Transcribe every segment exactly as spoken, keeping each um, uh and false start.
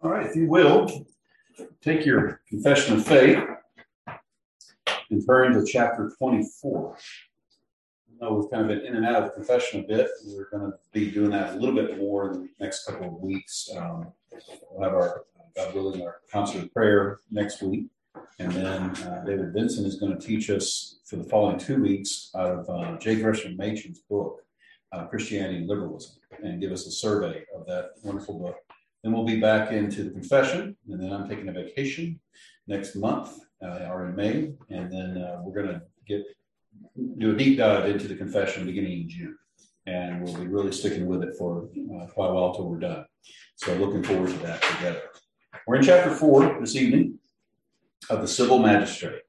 All right, if you will, take your confession of faith and turn to chapter twenty-four. I know we've kind of been in and out of confession a bit. We're going to be doing that a little bit more in the next couple of weeks. Um, we'll have our, God willing, our concert of prayer next week. And then uh, David Benson is going to teach us for the following two weeks out of uh, J. Gresham Machen's book, uh, Christianity and Liberalism, and give us a survey of that wonderful book. Then we'll be back into the confession, and then I'm taking a vacation next month, uh, or in May, and then uh, we're going to get do a deep dive into the confession beginning in June, and we'll be really sticking with it for uh, quite a while till we're done. So looking forward to that together. We're in chapter four this evening of the Civil Magistrate.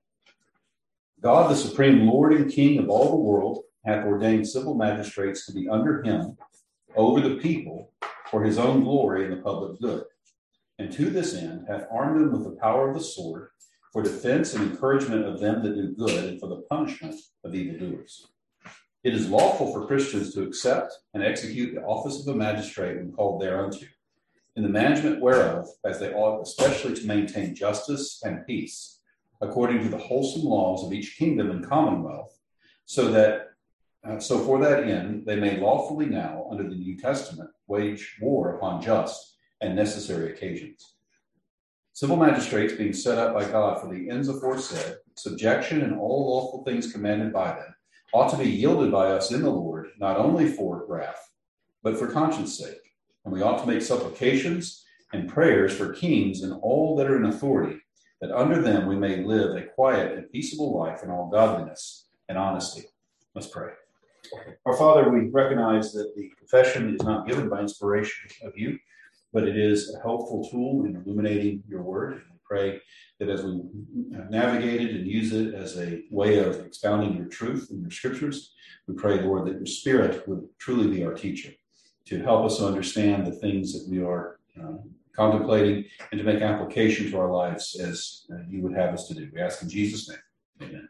God, the supreme Lord and King of all the world, hath ordained civil magistrates to be under him over the people, for his own glory and the public good. And to this end hath armed them with the power of the sword, for defense and encouragement of them that do good, and for the punishment of evildoers. It is lawful for Christians to accept and execute the office of a magistrate when called thereunto, in the management whereof, as they ought especially to maintain justice and peace, according to the wholesome laws of each kingdom and commonwealth, so that Uh, so for that end, they may lawfully now, under the New Testament, wage war upon just and necessary occasions. Civil magistrates being set up by God for the ends aforesaid, subjection and all lawful things commanded by them, ought to be yielded by us in the Lord, not only for wrath, but for conscience sake. And we ought to make supplications and prayers for kings and all that are in authority, that under them we may live a quiet and peaceable life in all godliness and honesty. Let's pray. Our Father, we recognize that the confession is not given by inspiration of you, but it is a helpful tool in illuminating your word. And we pray that as we navigate it and use it as a way of expounding your truth in your scriptures, we pray, Lord, that your Spirit would truly be our teacher to help us to understand the things that we are uh, contemplating and to make application to our lives as uh, you would have us to do. We ask in Jesus' name. Amen.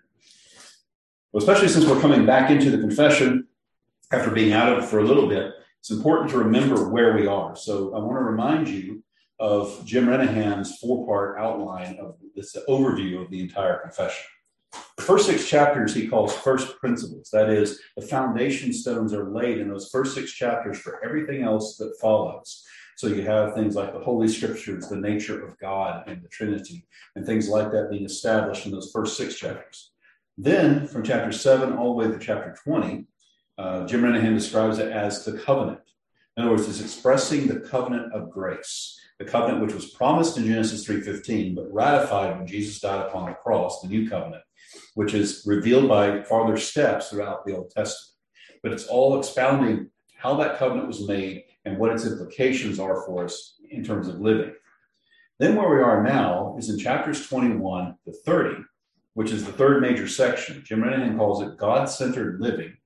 Well, especially since we're coming back into the confession after being out of it for a little bit, it's important to remember where we are. So I want to remind you of Jim Renahan's four-part outline of this overview of the entire confession. The first six chapters he calls first principles. That is, the foundation stones are laid in those first six chapters for everything else that follows. So you have things like the Holy Scriptures, the nature of God and the Trinity, and things like that being established in those first six chapters. Then, from chapter seven all the way to chapter twenty, uh, Jim Renahan describes it as the covenant. In other words, it's expressing the covenant of grace, the covenant which was promised in Genesis three fifteen, but ratified when Jesus died upon the cross, the new covenant, which is revealed by farther steps throughout the Old Testament. But it's all expounding how that covenant was made and what its implications are for us in terms of living. Then where we are now is in chapters twenty-one to thirty, which is the third major section. Jim Renahan calls it God-centered living,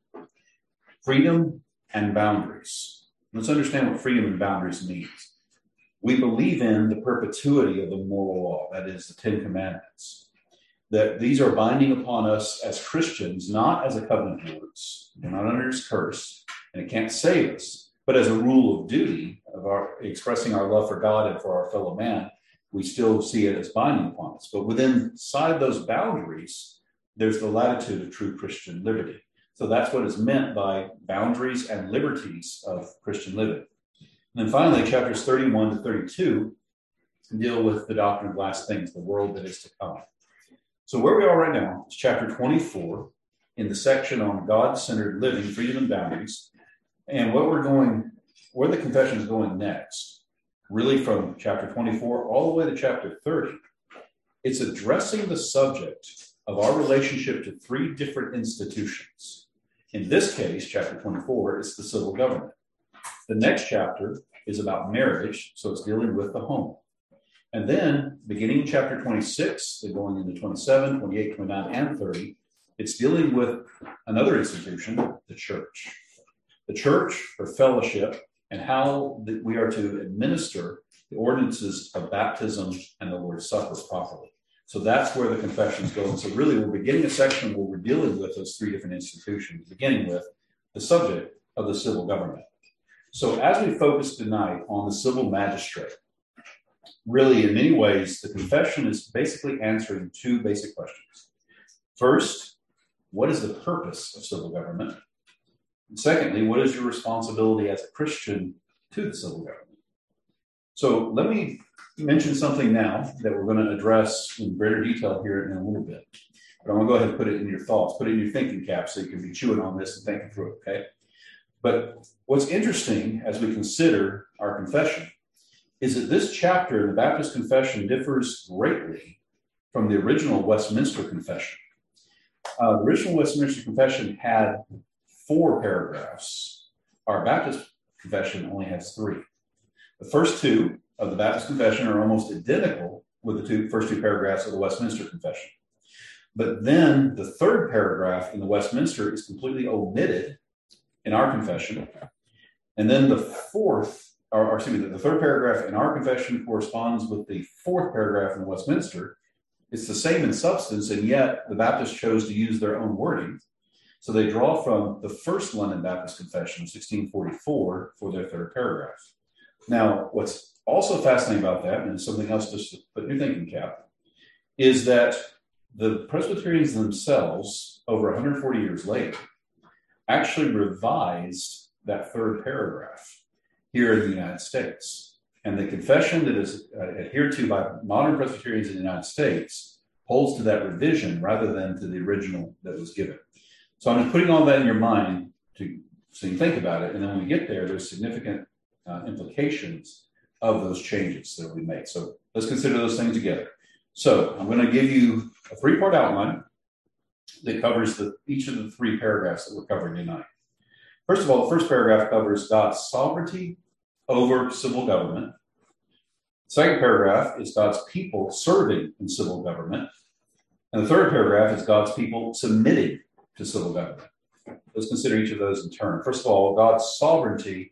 freedom and boundaries. Let's understand what freedom and boundaries means. We believe in the perpetuity of the moral law, that is the Ten Commandments, that these are binding upon us as Christians, not as a covenant of works. We're not under his curse, and it can't save us, but as a rule of duty of our expressing our love for God and for our fellow man, we still see it as binding upon us. But within inside those boundaries, there's the latitude of true Christian liberty. So that's what is meant by boundaries and liberties of Christian living. And then finally, chapters thirty-one to thirty-two deal with the doctrine of last things, the world that is to come. So where we are right now is chapter twenty-four in the section on God-centered living, freedom and boundaries. And what we're going, where the confession is going next, really from chapter twenty-four all the way to chapter thirty, it's addressing the subject of our relationship to three different institutions. In this case, chapter twenty-four is the civil government. The next chapter is about marriage, so it's dealing with the home. And then, beginning in chapter twenty-six, and going into twenty-seven, twenty-eight, twenty-nine, and thirty, it's dealing with another institution, the church. The church for fellowship, and how we are to administer the ordinances of baptism and the Lord's Supper properly. So that's where the confession is going. So really, we're beginning a section where we're dealing with those three different institutions, beginning with the subject of the civil government. So as we focus tonight on the civil magistrate, really, in many ways, the confession is basically answering two basic questions. First, what is the purpose of civil government? And secondly, what is your responsibility as a Christian to the civil government? So let me mention something now that we're going to address in greater detail here in a little bit. But I'm going to go ahead and put it in your thoughts, put it in your thinking cap so you can be chewing on this and thinking through it, okay? But what's interesting as we consider our confession is that this chapter in the Baptist Confession differs greatly from the original Westminster Confession. Uh, the original Westminster Confession had four paragraphs. Our Baptist Confession only has three. The first two of the Baptist Confession are almost identical with the two, first two paragraphs of the Westminster Confession. But then the third paragraph in the Westminster is completely omitted in our confession. And then the fourth, or, or excuse me, the third paragraph in our confession corresponds with the fourth paragraph in the Westminster. It's the same in substance, and yet the Baptists chose to use their own wording. So they draw from the first London Baptist Confession of sixteen forty-four for their third paragraph. Now, what's also fascinating about that, and something else just to put in your thinking cap, is that the Presbyterians themselves, over one hundred forty years later, actually revised that third paragraph here in the United States. And the confession that is uh, adhered to by modern Presbyterians in the United States holds to that revision rather than to the original that was given. So I'm just putting all that in your mind to, so you think about it. And then when we get there, there's significant uh, implications of those changes that we make. So let's consider those things together. So I'm going to give you a three-part outline that covers the, each of the three paragraphs that we're covering tonight. First of all, the first paragraph covers God's sovereignty over civil government. The second paragraph is God's people serving in civil government. And the third paragraph is God's people submitting to civil government. Let's consider each of those in turn. First of all, God's sovereignty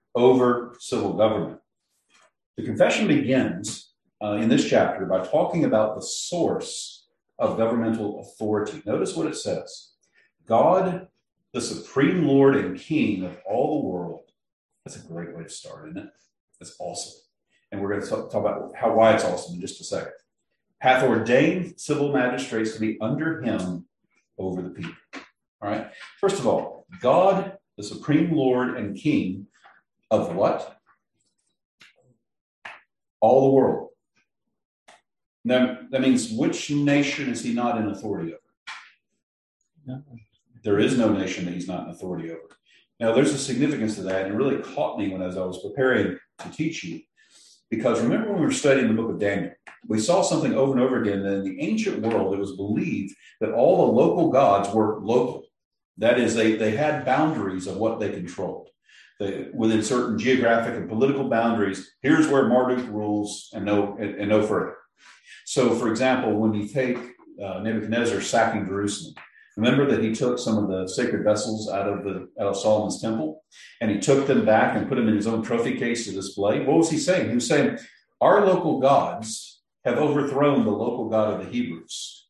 over civil government. The confession begins uh, in this chapter by talking about the source of governmental authority. Notice what it says. God, the supreme Lord and King of all the world. That's a great way to start, isn't it? That's awesome. And we're going to talk, talk about how why it's awesome in just a second. Hath ordained civil magistrates to be under him over the people. All right. First of all, God, the supreme Lord and King of what? All the world. Now, that means which nation is he not in authority over? No. There is no nation that he's not in authority over. Now, there's a significance to that, and it really caught me when as I was preparing to teach you. Because remember when we were studying the book of Daniel, we saw something over and over again that in the ancient world, it was believed that all the local gods were local. That is, they, they had boundaries of what they controlled. They, within certain geographic and political boundaries, here's where Marduk rules and no, and, and no further. So, for example, when you take uh, Nebuchadnezzar sacking Jerusalem, remember that he took some of the sacred vessels out of the out of Solomon's temple, and he took them back and put them in his own trophy case to display. What was he saying? He was saying, our local gods have overthrown the local God of the Hebrews.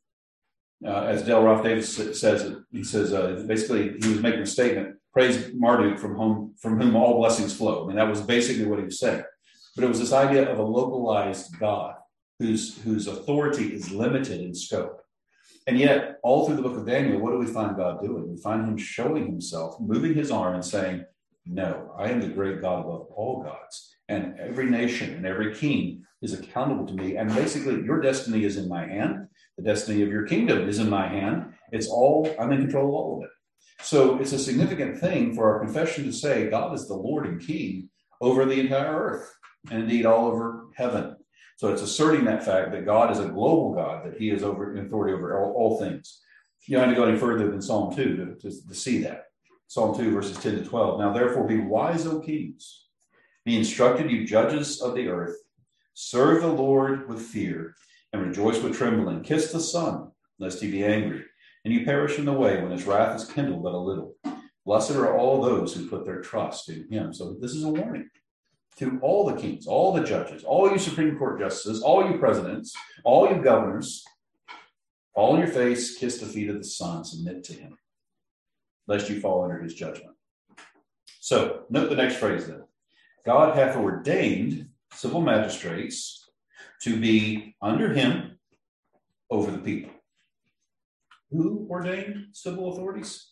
Uh, as Dale Ralph Davis says, it, he says uh, basically he was making a statement, praise Marduk from whom from whom all blessings flow. I mean, that was basically what he was saying. But it was this idea of a localized God whose whose authority is limited in scope. And yet, all through the book of Daniel, what do we find God doing? We find him showing himself, moving his arm and saying, no, I am the great God above all gods. And every nation and every king is accountable to me. And basically, your destiny is in my hand. The destiny of your kingdom is in my hand. It's all, I'm in control of all of it. So it's a significant thing for our confession to say God is the Lord and King over the entire earth, and indeed all over heaven. So it's asserting that fact that God is a global God, that he is over authority over all, all things. You don't have to go any further than Psalm two to, to, to see that. Psalm two, verses ten to twelve. Now, therefore, be wise, O kings. Be instructed, you judges of the earth. Serve the Lord with fear and rejoice with trembling. Kiss the Son, lest he be angry, and you perish in the way when his wrath is kindled but a little. Blessed are all those who put their trust in him. So this is a warning to all the kings, all the judges, all you Supreme Court justices, all you presidents, all you governors, fall on your face, kiss the feet of the Son, submit to him, lest you fall under his judgment. So note the next phrase then. God hath ordained civil magistrates to be under him over the people. Who ordained civil authorities?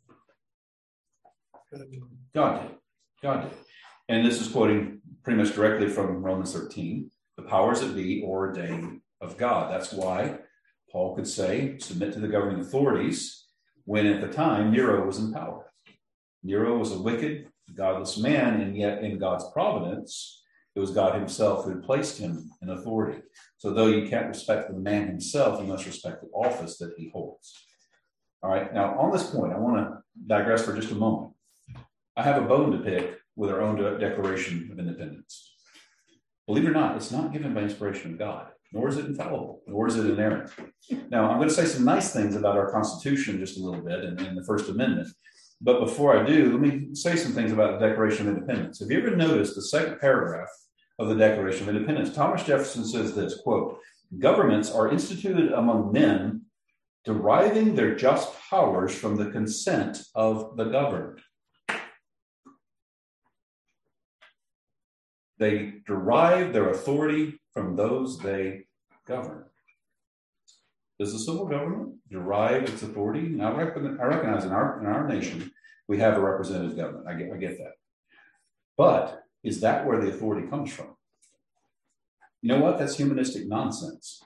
God did. God did. And this is quoting pretty much directly from Romans thirteen. The powers that be ordained of God. That's why Paul could say, submit to the governing authorities, when at the time Nero was in power. Nero was a wicked, godless man, and yet in God's providence, it was God himself who placed him in authority. So though you can't respect the man himself, you must respect the office that he holds. All right, now on this point, I want to digress for just a moment. I have a bone to pick with our own Declaration of Independence. Believe it or not, it's not given by inspiration of God, nor is it infallible, nor is it inerrant. Now, I'm going to say some nice things about our Constitution just a little bit and, and the First Amendment. But before I do, let me say some things about the Declaration of Independence. Have you ever noticed the second paragraph of the Declaration of Independence? Thomas Jefferson says this, quote, governments are instituted among men deriving their just powers from the consent of the governed. They derive their authority from those they govern. Does the civil government derive its authority? Now, I recognize in our, in our nation, we have a representative government. I get, I get that. But is that where the authority comes from? You know what? That's humanistic nonsense.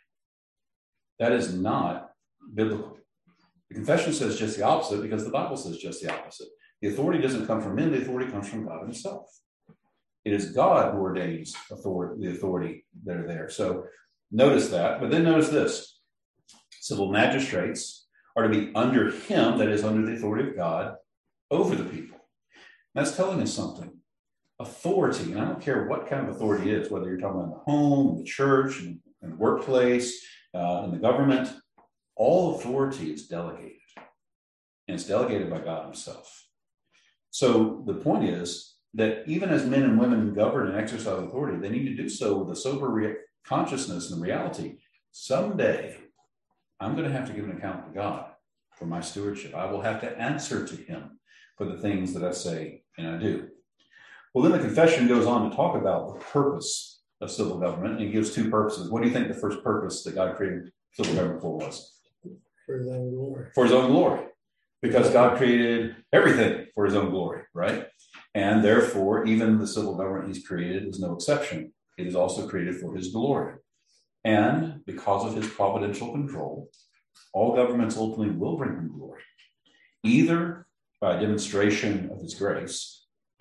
That is not biblical. The confession says just the opposite because the Bible says just the opposite. The authority doesn't come from men. The authority comes from God himself. It is God who ordains authority, the authority that are there. So notice that. But then notice this. Civil magistrates are to be under him, that is under the authority of God, over the people. That's telling us something. Authority, and I don't care what kind of authority it is, whether you're talking about the home, the church, and the workplace, uh, in the government, all authority is delegated. And it's delegated by God himself. So the point is that even as men and women govern and exercise authority, they need to do so with a sober re- consciousness and reality. Someday, I'm going to have to give an account to God for my stewardship. I will have to answer to him for the things that I say and I do. Well, then the confession goes on to talk about the purpose of civil government, and he gives two purposes. What do you think the first purpose that God created civil government for was? For his own glory. For his own glory. Because God created everything for his own glory, right? And therefore, even the civil government he's created is no exception. It is also created for his glory. And because of his providential control, all governments ultimately will bring him glory, either by a demonstration of his grace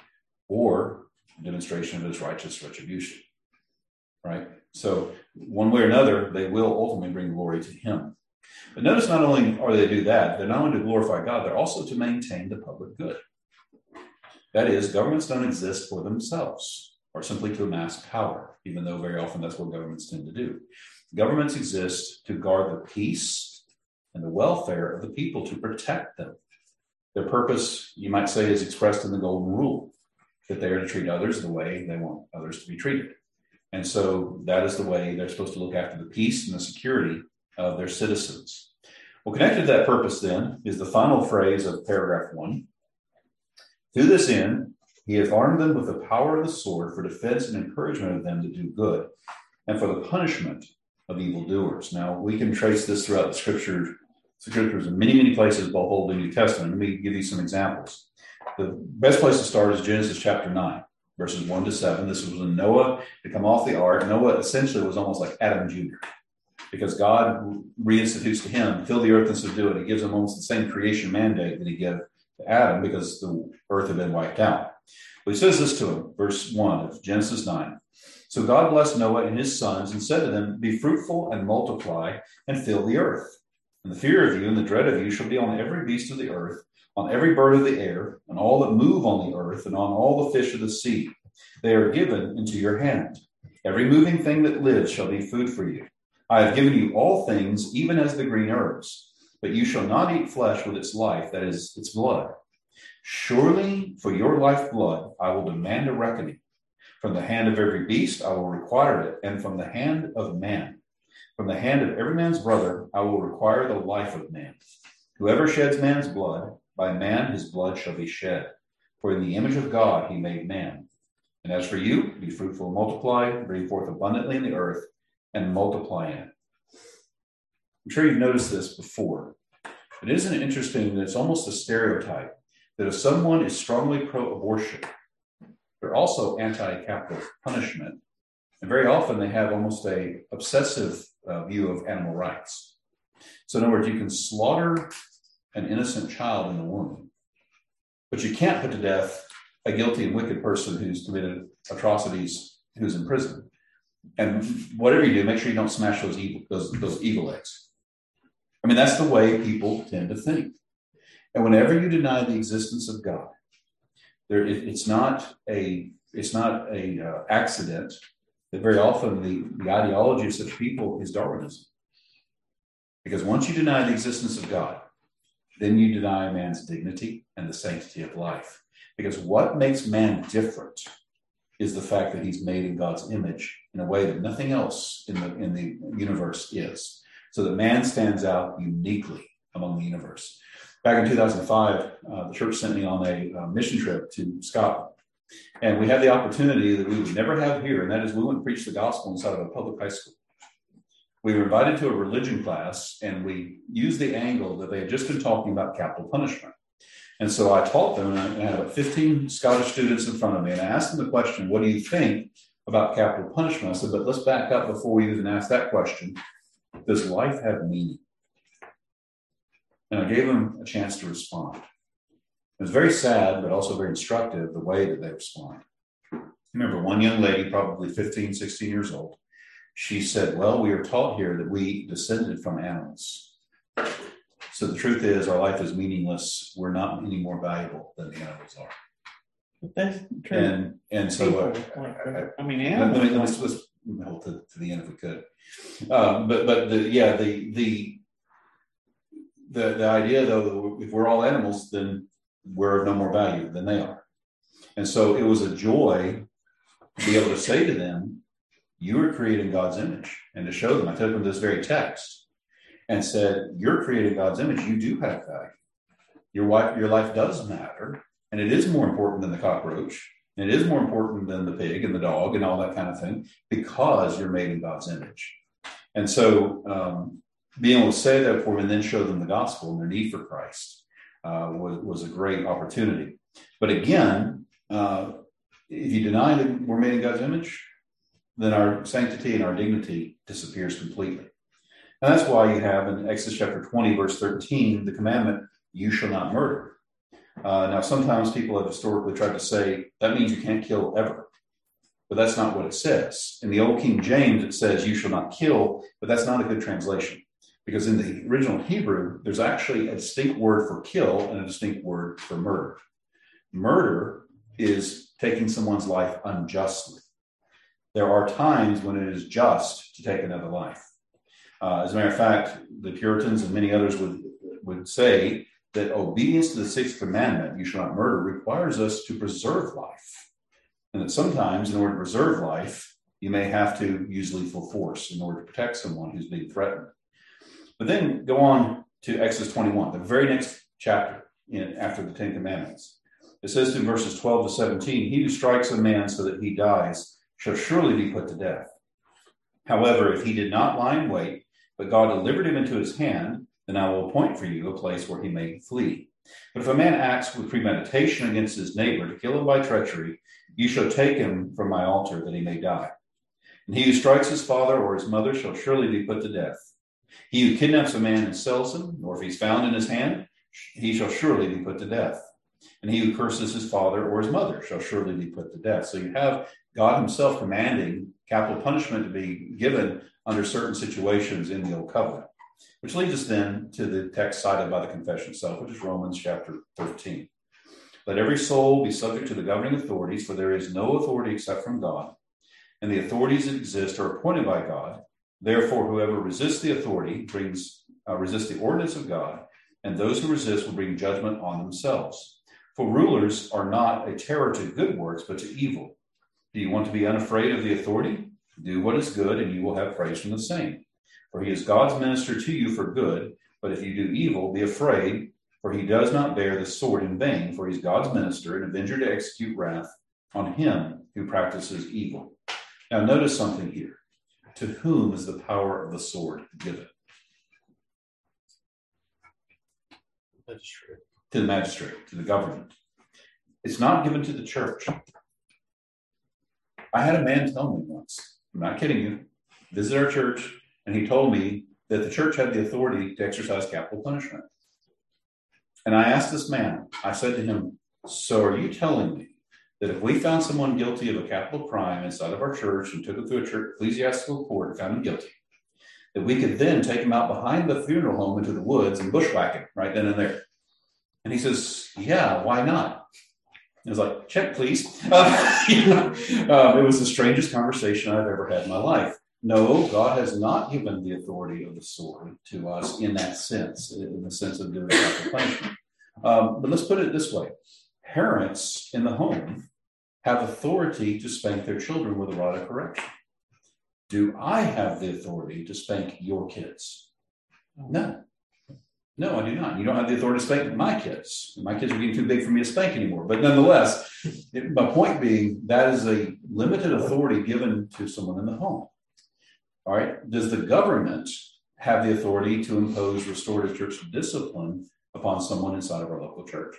or a demonstration of his righteous retribution, right? So one way or another, they will ultimately bring glory to him. But notice not only are they to do that, they're not only to glorify God, they're also to maintain the public good. That is, governments don't exist for themselves or simply to amass power, even though very often that's what governments tend to do. Governments exist to guard the peace and the welfare of the people, to protect them. Their purpose, you might say, is expressed in the Golden Rule, that they are to treat others the way they want others to be treated. And so that is the way they're supposed to look after the peace and the security of their citizens. Well, connected to that purpose, then, is the final phrase of paragraph one. To this end, he hath armed them with the power of the sword for defense and encouragement of them to do good, and for the punishment of evildoers. Now, we can trace this throughout the scriptures, scriptures in many, many places, both Old and New Testament. Let me give you some examples. The best place to start is Genesis chapter nine, verses one to seven. This was when Noah had come off the ark. Noah essentially was almost like Adam Junior, because God reinstitutes to him, fill the earth and subdue it. He gives him almost the same creation mandate that he gave to Adam because the earth had been wiped out. But he says this to him, verse one of Genesis nine. So God blessed Noah and his sons and said to them, be fruitful and multiply and fill the earth. And the fear of you and the dread of you shall be on every beast of the earth, on every bird of the air, and all that move on the earth, and on all the fish of the sea. They are given into your hand. Every moving thing that lives shall be food for you. I have given you all things, even as the green herbs. But you shall not eat flesh with its life, that is, its blood. Surely for your lifeblood I will demand a reckoning. From the hand of every beast I will require it, and from the hand of man. From the hand of every man's brother I will require the life of man. Whoever sheds man's blood, by man his blood shall be shed. For in the image of God he made man. And as for you, be fruitful and multiply, bring forth abundantly in the earth, and multiply in it. I'm sure you've noticed this before. But isn't it interesting that it's almost a stereotype that if someone is strongly pro-abortion, they're also anti-capital punishment. And very often they have almost a obsessive uh, view of animal rights. So in other words, you can slaughter an innocent child in the womb, but you can't put to death a guilty and wicked person who's committed atrocities, who's in prison. And whatever you do, make sure you don't smash those evil, those, those evil eggs. I mean, that's the way people tend to think. And whenever you deny the existence of God, there, it, it's not a it's not a uh, accident that very often the, the ideology of such people is Darwinism. Because once you deny the existence of God, then you deny man's dignity and the sanctity of life. Because what makes man different is the fact that he's made in God's image in a way that nothing else in the in the universe is. So that man stands out uniquely among the universe. Back in two thousand five, uh, the church sent me on a uh, mission trip to Scotland. And we had the opportunity that we would never have here, and that is we went and preached the gospel inside of a public high school. We were invited to a religion class, and we used the angle that they had just been talking about capital punishment. And so I taught them, and I had about fifteen Scottish students in front of me, and I asked them the question, what do you think about capital punishment? I said, but let's back up before we even ask that question. Does life have meaning? And I gave them a chance to respond. It was very sad, but also very instructive, the way that they responded. I remember one young lady, probably fifteen, sixteen years old, she said, well, we are taught here that we descended from animals. So the truth is, our life is meaningless. We're not any more valuable than the animals are. But that's true. And and so, uh, I, I mean, let animals. me, let me, let's hold to, to the end if we could. Um, but but the, yeah, the the the the idea though, if we're all animals, then we're of no more value than they are. And so it was a joy to be able to say to them, you were created in God's image, and to show them. I took them this very text and said, you're created in God's image. You do have value. Your wife, your life does matter, and it is more important than the cockroach. And it is more important than the pig and the dog and all that kind of thing, because you're made in God's image. And so um, being able to say that for them and then show them the gospel and their need for Christ uh, was, was a great opportunity. But again, uh, if you deny that we're made in God's image, then our sanctity and our dignity disappears completely. And that's why you have in Exodus chapter twenty, verse thirteen, the commandment, you shall not murder. Uh, now, sometimes people have historically tried to say that means you can't kill ever. But that's not what it says. In the Old King James, it says you shall not kill, but that's not a good translation. Because in the original Hebrew, there's actually a distinct word for kill and a distinct word for murder. Murder is taking someone's life unjustly. There are times when it is just to take another life. Uh, as a matter of fact, the Puritans and many others would, would say that obedience to the sixth commandment, you shall not murder, requires us to preserve life. And that sometimes in order to preserve life, you may have to use lethal force in order to protect someone who's being threatened. But then go on to Exodus twenty-one, the very next chapter in, after the Ten Commandments. It says in verses twelve to seventeen, he who strikes a man so that he dies shall surely be put to death. However, if he did not lie in wait, but God delivered him into his hand, then I will appoint for you a place where he may flee. But if a man acts with premeditation against his neighbor to kill him by treachery, you shall take him from my altar that he may die. And he who strikes his father or his mother shall surely be put to death. He who kidnaps a man and sells him, or if he's found in his hand, he shall surely be put to death. And he who curses his father or his mother shall surely be put to death. So you have God himself commanding capital punishment to be given under certain situations in the Old Covenant. Which leads us then to the text cited by the confession itself, which is Romans chapter thirteen. Let every soul be subject to the governing authorities, for there is no authority except from God, and the authorities that exist are appointed by God. Therefore, whoever resists the authority brings uh, resists the ordinance of God, and those who resist will bring judgment on themselves. For rulers are not a terror to good works, but to evil. Do you want to be unafraid of the authority? Do what is good, and you will have praise from the same. For he is God's minister to you for good, but if you do evil, be afraid, for he does not bear the sword in vain, for he is God's minister, an avenger to execute wrath on him who practices evil. Now, notice something here. To whom is the power of the sword given? Magistrate. To the magistrate, to the government. It's not given to the church. I had a man tell me once, I'm not kidding you, visit our church, and he told me that the church had the authority to exercise capital punishment. And I asked this man, I said to him, so are you telling me that if we found someone guilty of a capital crime inside of our church and took it through a church ecclesiastical court and found him guilty, that we could then take him out behind the funeral home into the woods and bushwhack him right then and there? And he says, yeah, why not? I was like, check, please. Uh, you know, um, it was the strangest conversation I've ever had in my life. No, God has not given the authority of the sword to us in that sense, in the sense of doing capital punishment. Um, but let's put it this way. Parents in the home have authority to spank their children with a rod of correction. Do I have the authority to spank your kids? No. No, I do not. You don't have the authority to spank my kids. My kids are getting too big for me to spank anymore. But nonetheless, it, my point being, that is a limited authority given to someone in the home. All right. Does the government have the authority to impose restorative church discipline upon someone inside of our local church?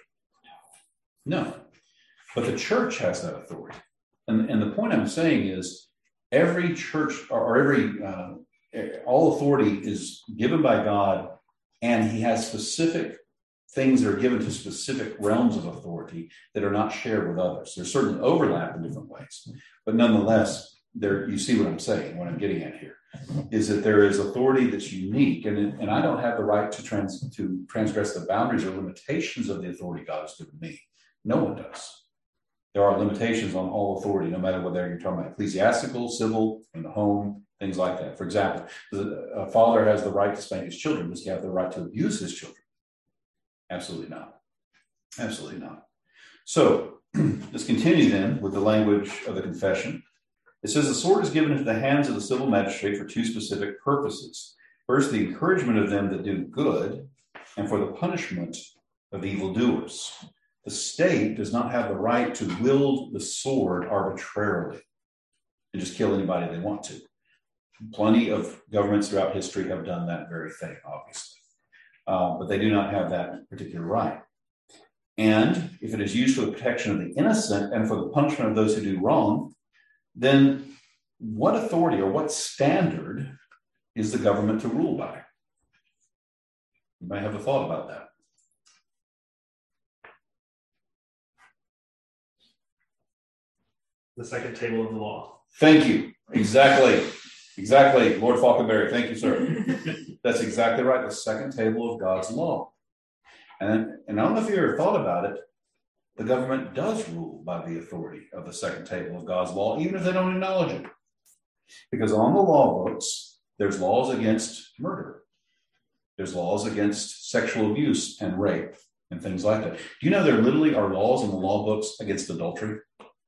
No. But the church has that authority. And, and the point I'm saying is every church or, or every, uh, all authority is given by God, and he has specific things that are given to specific realms of authority that are not shared with others. There's certain overlap in different ways, but nonetheless, there you see what I'm saying, what I'm getting at here, is that there is authority that's unique, and, and I don't have the right to trans to transgress the boundaries or limitations of the authority God has given me. No one does. There are limitations on all authority, no matter whether you're talking about ecclesiastical, civil, in the home, things like that. For example, a father has the right to spank his children. Does he have the right to abuse his children? Absolutely not. Absolutely not. So let's continue then with the language of the confession. It says the sword is given into the hands of the civil magistrate for two specific purposes. First, the encouragement of them that do good, and for the punishment of evildoers. The state does not have the right to wield the sword arbitrarily and just kill anybody they want to. Plenty of governments throughout history have done that very thing, obviously. Uh, but they do not have that particular right. And if it is used for the protection of the innocent and for the punishment of those who do wrong, then what authority or what standard is the government to rule by? You might have a thought about that. The second table of the law. Thank you. Exactly. Exactly. Lord Falconberry. Thank you, sir. That's exactly right. The second table of God's law. And, and I don't know if you ever thought about it. The government does rule by the authority of the second table of God's law, even if they don't acknowledge it. Because on the law books, there's laws against murder. There's laws against sexual abuse and rape and things like that. Do you know there literally are laws in the law books against adultery?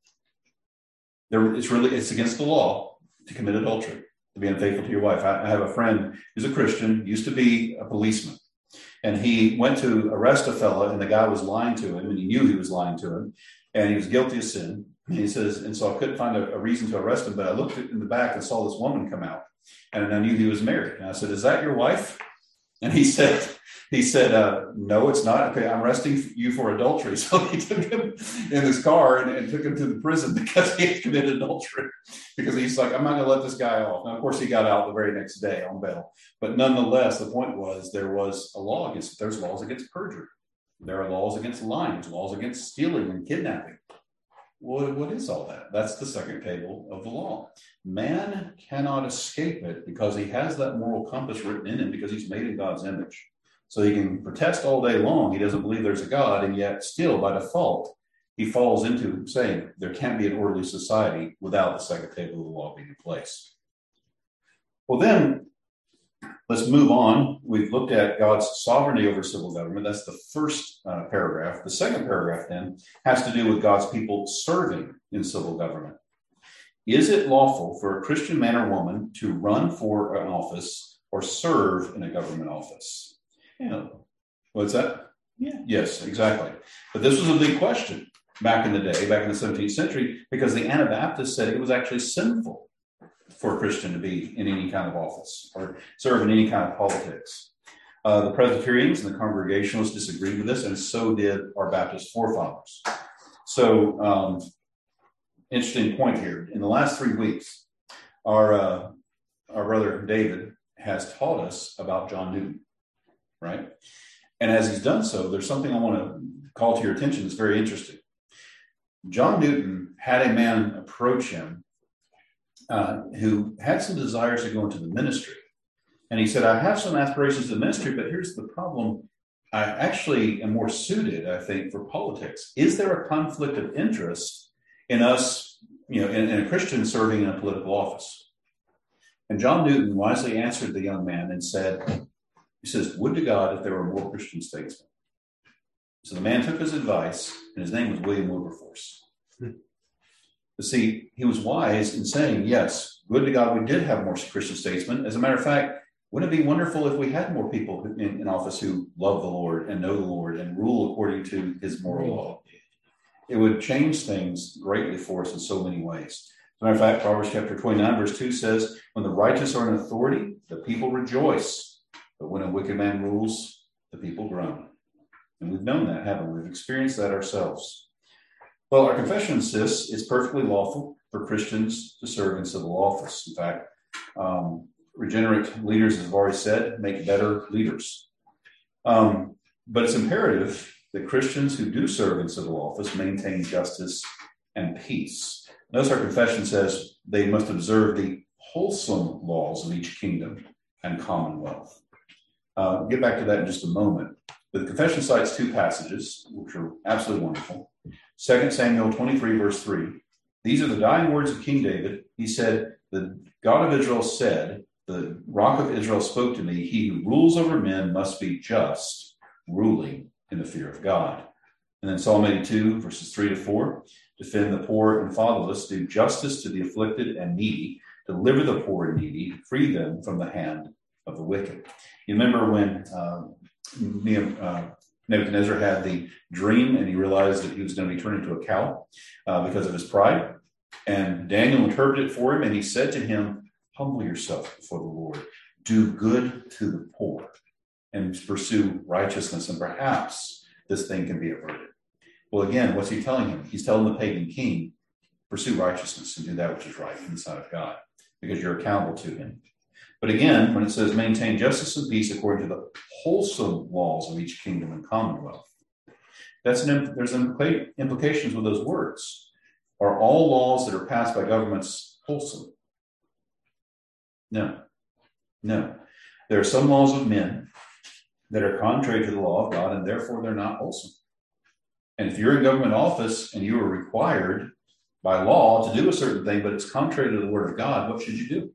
There, it's really, it's against the law to commit adultery, to be unfaithful to your wife. I, I have a friend who's a Christian, used to be a policeman. And he went to arrest a fella, and the guy was lying to him, and he knew he was lying to him, and he was guilty of sin. And he says, and so I couldn't find a, a reason to arrest him, but I looked in the back and saw this woman come out, and I knew he was married. And I said, "Is that your wife?" And he said, he said, uh, "No, it's not. Okay, I'm arresting you for adultery." So he took him in his car and, and took him to the prison because he had committed adultery. Because he's like, "I'm not going to let this guy off." Now, of course, he got out the very next day on bail. But nonetheless, the point was there was a law against, there's laws against perjury. There are laws against lying. There's laws against stealing and kidnapping. What, what is all that? That's the second table of the law. Man cannot escape it because he has that moral compass written in him because he's made in God's image. So he can protest all day long. He doesn't believe there's a God, and yet still, by default, he falls into saying there can't be an orderly society without the second table of the law being in place. Well, then, let's move on. We've looked at God's sovereignty over civil government. That's the first uh, paragraph. The second paragraph, then, has to do with God's people serving in civil government. Is it lawful for a Christian man or woman to run for an office or serve in a government office? Yeah. No. What's that? Yeah. Yes, exactly. But this was a big question. back in the day, back in the seventeenth century, because the Anabaptists said it was actually sinful for a Christian to be in any kind of office or serve in any kind of politics. Uh, the Presbyterians and the Congregationalists disagreed with this, and so did our Baptist forefathers. So, um, interesting point here. In the last three weeks, our uh, our brother David has taught us about John Newton, right? And as he's done so, there's something I want to call to your attention that's very interesting. John Newton had a man approach him uh, who had some desires to go into the ministry. And he said, I have some aspirations in the ministry, but here's the problem. I actually am more suited, I think, for politics. Is there a conflict of interest in us, you know, in, in a Christian serving in a political office? And John Newton wisely answered the young man and said, he says, would to God if there were more Christian statesmen. So the man took his advice, and his name was William Wilberforce. Hmm. But see, he was wise in saying, yes, good to God we did have more Christian statesmen. As a matter of fact, wouldn't it be wonderful if we had more people in, in office who love the Lord and know the Lord and rule according to his moral law? It would change things greatly for us in so many ways. As a matter of fact, Proverbs chapter twenty-nine, verse two says, when the righteous are in authority, the people rejoice. But when a wicked man rules, the people groan. And we've known that, haven't we? We've experienced that ourselves. Well, our confession insists it's perfectly lawful for Christians to serve in civil office. In fact, um, regenerate leaders, as I've already said, make better leaders. Um, but it's imperative that Christians who do serve in civil office maintain justice and peace. Notice our confession says they must observe the wholesome laws of each kingdom and commonwealth. Uh, we'll get back to that in just a moment. But the confession cites two passages, which are absolutely wonderful. Second Samuel twenty-three, verse three. These are the dying words of King David. He said, the God of Israel said, the rock of Israel spoke to me, he who rules over men must be just, ruling in the fear of God. And then Psalm eighty-two, verses three to four. Defend the poor and fatherless, do justice to the afflicted and needy, deliver the poor and needy, free them from the hand of the wicked. You remember when uh, Nebuchadnezzar had the dream and he realized that he was going to be turned into a cow uh, because of his pride. And Daniel interpreted it for him, and he said to him, humble yourself before the Lord, do good to the poor, and pursue righteousness, and perhaps this thing can be averted. Well, again, what's he telling him? He's telling the pagan king, pursue righteousness and do that which is right in the sight of God, because you're accountable to him. But again, when it says maintain justice and peace according to the wholesome laws of each kingdom and commonwealth, that's an, there's implica- implications with those words. Are all laws that are passed by governments wholesome? No. No. There are some laws of men that are contrary to the law of God, and therefore they're not wholesome. And if you're in government office and you are required by law to do a certain thing, but it's contrary to the word of God, what should you do?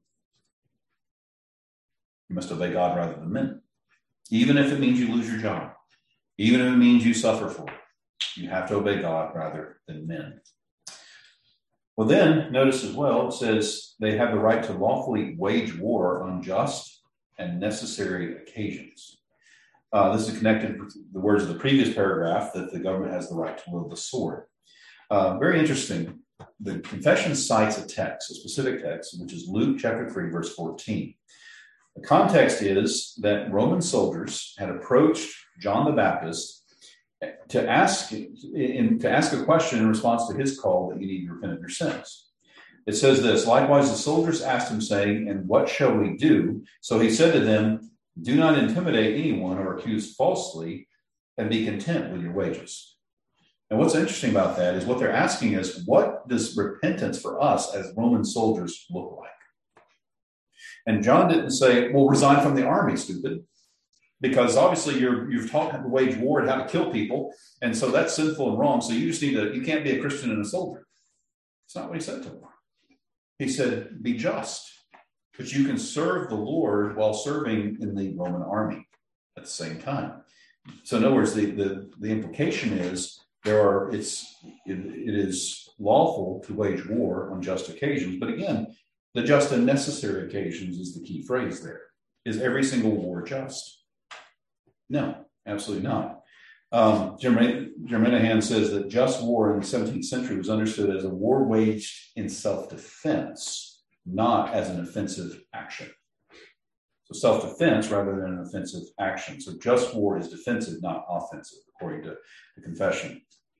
You must obey God rather than men. Even if it means you lose your job, even if it means you suffer for it, you have to obey God rather than men. Well, then, notice as well, it says they have the right to lawfully wage war on just and necessary occasions. Uh, this is connected with the words of the previous paragraph that the government has the right to wield the sword. Uh, very interesting. The confession cites a text, a specific text, which is Luke chapter three, verse fourteen. The context is that Roman soldiers had approached John the Baptist to ask, in, to ask a question in response to his call that you need to repent of your sins. It says this, likewise the soldiers asked him, saying, and what shall we do? So he said to them, do not intimidate anyone or accuse falsely, and be content with your wages. And what's interesting about that is what they're asking is, what does repentance for us as Roman soldiers look like? And John didn't say, well, resign from the army, stupid. Because obviously you're, you've taught how to wage war and how to kill people. And so that's sinful and wrong. So you just need to, you can't be a Christian and a soldier. It's not what he said to them. He said, be just, but you can serve the Lord while serving in the Roman army at the same time. So in other words, the, the, the implication is there are, it's, it, it is lawful to wage war on just occasions. But again, the just and necessary occasions is the key phrase there. Is every single war just? No, absolutely not. Um, Jim, Jim Renahan says that just war in the seventeenth century was understood as a war waged in self-defense, not as an offensive action. So self-defense rather than an offensive action. So just war is defensive, not offensive, according to the confession.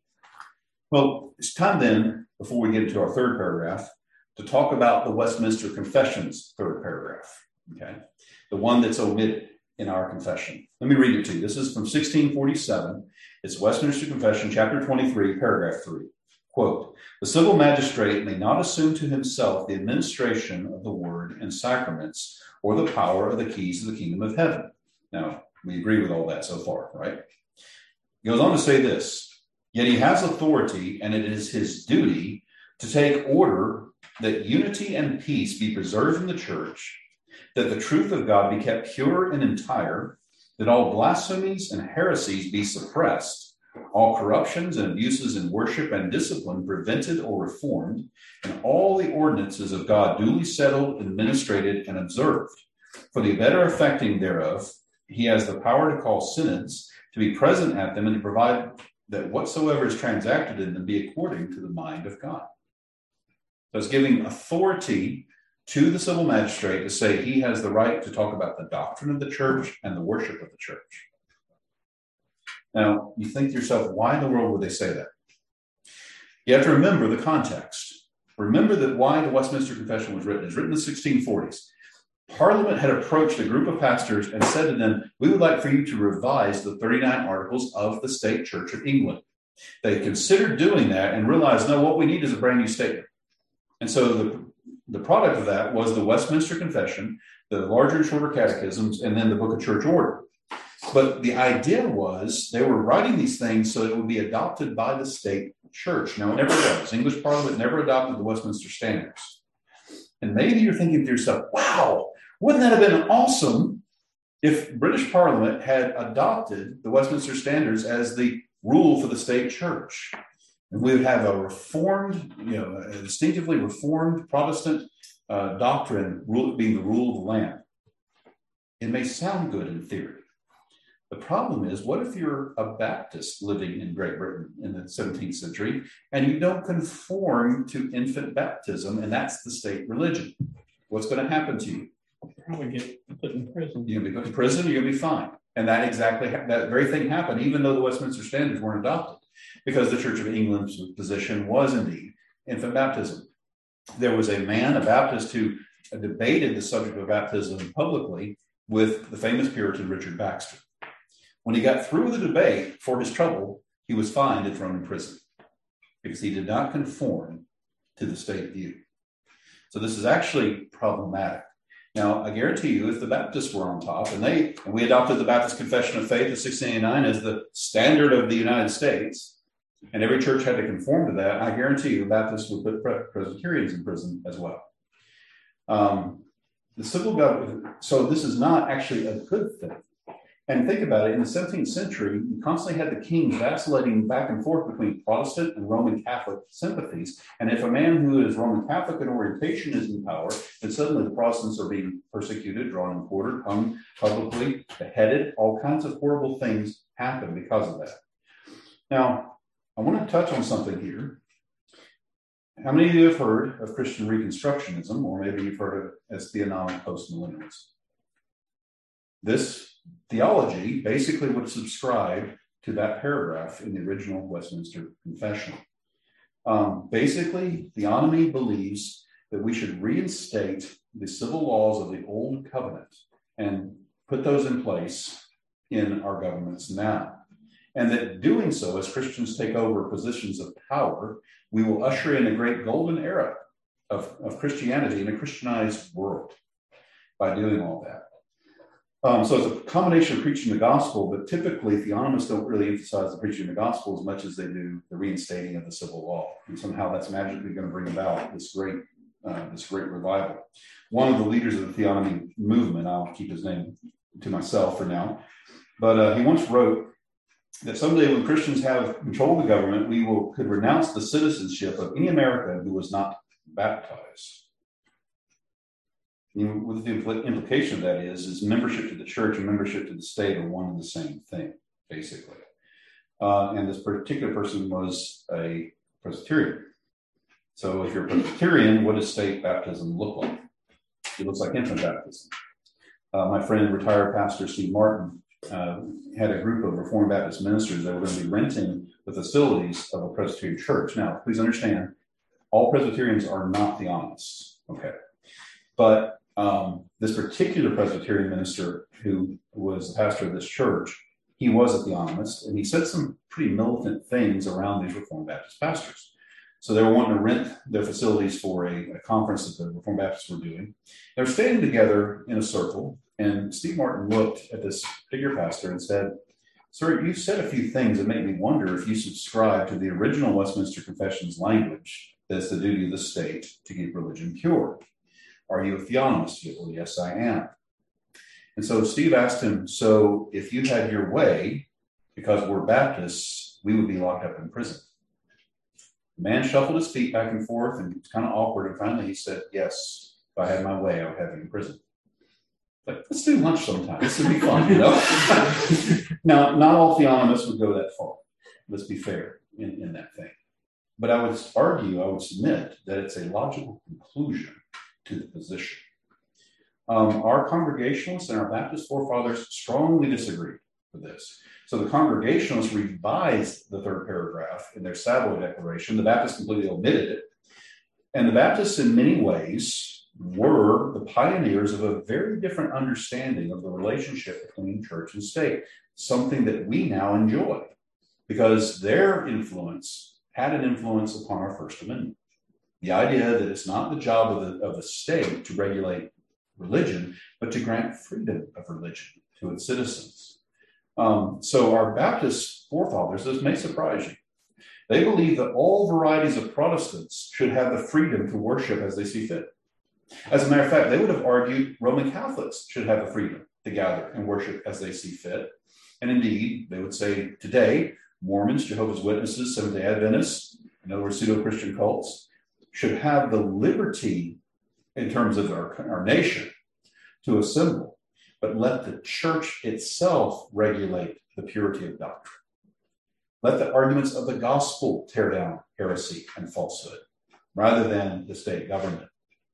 Well, it's time then, before we get into our third paragraph, to talk about the Westminster Confession's third paragraph, okay? The one that's omitted in our confession. Let me read it to you. This is from sixteen forty-seven. It's Westminster Confession, chapter twenty-three, paragraph three. Quote, the civil magistrate may not assume to himself the administration of the word and sacraments or the power of the keys of the kingdom of heaven. Now, we agree with all that so far, right? He goes on to say this, yet he has authority, and it is his duty to take order that unity and peace be preserved in the church, that the truth of God be kept pure and entire, that all blasphemies and heresies be suppressed, all corruptions and abuses in worship and discipline prevented or reformed, and all the ordinances of God duly settled, administrated, and observed. For the better effecting thereof, he has the power to call synods, to be present at them, and to provide that whatsoever is transacted in them be according to the mind of God. So it's giving authority to the civil magistrate to say he has the right to talk about the doctrine of the church and the worship of the church. Now, you think to yourself, why in the world would they say that? You have to remember the context. Remember that why the Westminster Confession was written. It's written in the sixteen forties. Parliament had approached a group of pastors and said to them, we would like for you to revise the thirty-nine Articles of the State Church of England. They considered doing that and realized, no, what we need is a brand new statement. And so the, the product of that was the Westminster Confession, the larger and shorter catechisms, and then the Book of Church Order. But the idea was they were writing these things so it would be adopted by the state church. Now, it never was. English Parliament never adopted the Westminster Standards. And maybe you're thinking to yourself, wow, wouldn't that have been awesome if British Parliament had adopted the Westminster Standards as the rule for the state church? And we would have a reformed, you know, a distinctively reformed Protestant uh, doctrine rule, being the rule of the land. It may sound good in theory. The problem is, what if you're a Baptist living in Great Britain in the seventeenth century and you don't conform to infant baptism, and that's the state religion? What's going to happen to you? Probably get put in prison. You're going to be put in prison, you're going to be fined. And that exactly, that very thing happened, even though the Westminster Standards weren't adopted, because the Church of England's position was indeed infant baptism. There was a man, a Baptist, who debated the subject of baptism publicly with the famous Puritan Richard Baxter. When he got through the debate, for his trouble, he was fined and thrown in prison because he did not conform to the state view. So this is actually problematic. Now, I guarantee you, if the Baptists were on top, and they and we adopted the Baptist Confession of Faith of sixteen eighty-nine as the standard of the United States, and every church had to conform to that, I guarantee you the Baptists would put Presbyterians in prison as well. Um, the civil government, so this is not actually a good thing. And think about it, in the seventeenth century, you constantly had the kings vacillating back and forth between Protestant and Roman Catholic sympathies. And if a man who is Roman Catholic in orientation is in power, then suddenly the Protestants are being persecuted, drawn and quartered, hung publicly, beheaded. All kinds of horrible things happen because of that. Now, I want to touch on something here. How many of you have heard of Christian Reconstructionism, or maybe you've heard of it as theonomic postmillennialism? This theology basically would subscribe to that paragraph in the original Westminster Confession. Um, basically, theonomy believes that we should reinstate the civil laws of the Old Covenant and put those in place in our governments now. And that doing so, as Christians take over positions of power, we will usher in a great golden era of, of Christianity in a Christianized world by doing all that. Um, so it's a combination of preaching the gospel, but typically theonomists don't really emphasize the preaching of the gospel as much as they do the reinstating of the civil law. And somehow that's magically going to bring about this great, uh, this great revival. One of the leaders of the theonomy movement, I'll keep his name to myself for now, but uh, he once wrote that someday when Christians have control of the government, we will could renounce the citizenship of any American who was not baptized. You know, what the implication of that is, is membership to the church and membership to the state are one and the same thing, basically. Uh, and this particular person was a Presbyterian. So if you're a Presbyterian, what does state baptism look like? It looks like infant baptism. Uh, my friend, retired pastor Steve Martin, uh, had a group of Reformed Baptist ministers that were going to be renting the facilities of a Presbyterian church. Now, please understand, all Presbyterians are not theonomists, okay? But um, this particular Presbyterian minister who was the pastor of this church, he was a theonomist, and he said some pretty militant things around these Reformed Baptist pastors. So they were wanting to rent their facilities for a, a conference that the Reformed Baptists were doing. They were standing together in a circle, and Steve Martin looked at this particular pastor and said, "Sir, you said a few things that make me wonder if you subscribe to the original Westminster Confession's language that it's the duty of the state to keep religion pure. Are you a theonomist?" Well, yes, I am. And so Steve asked him, "So if you had your way, because we're Baptists, we would be locked up in prison?" The man shuffled his feet back and forth, and it was kind of awkward. And finally he said, "Yes, if I had my way, I would have you in prison." Like, let's do lunch sometime. This would be fun, you know? Now, not all theonomists would go that far. Let's be fair in, in that thing. But I would argue, I would submit that it's a logical conclusion to the position. Um, our Congregationalists and our Baptist forefathers strongly disagreed with this. So the Congregationalists revised the third paragraph in their Savoy Declaration. The Baptists completely omitted it. And the Baptists, in many ways, were the pioneers of a very different understanding of the relationship between church and state, something that we now enjoy, because their influence had an influence upon our First Amendment. The idea that it's not the job of the, of the state to regulate religion, but to grant freedom of religion to its citizens. Um, so our Baptist forefathers, this may surprise you, they believe that all varieties of Protestants should have the freedom to worship as they see fit. As a matter of fact, they would have argued Roman Catholics should have the freedom to gather and worship as they see fit. And indeed, they would say today, Mormons, Jehovah's Witnesses, Seventh-day Adventists, in other words, pseudo-Christian cults, should have the liberty in terms of our, our nation to assemble, but let the church itself regulate the purity of doctrine. Let the arguments of the gospel tear down heresy and falsehood, rather than the state government.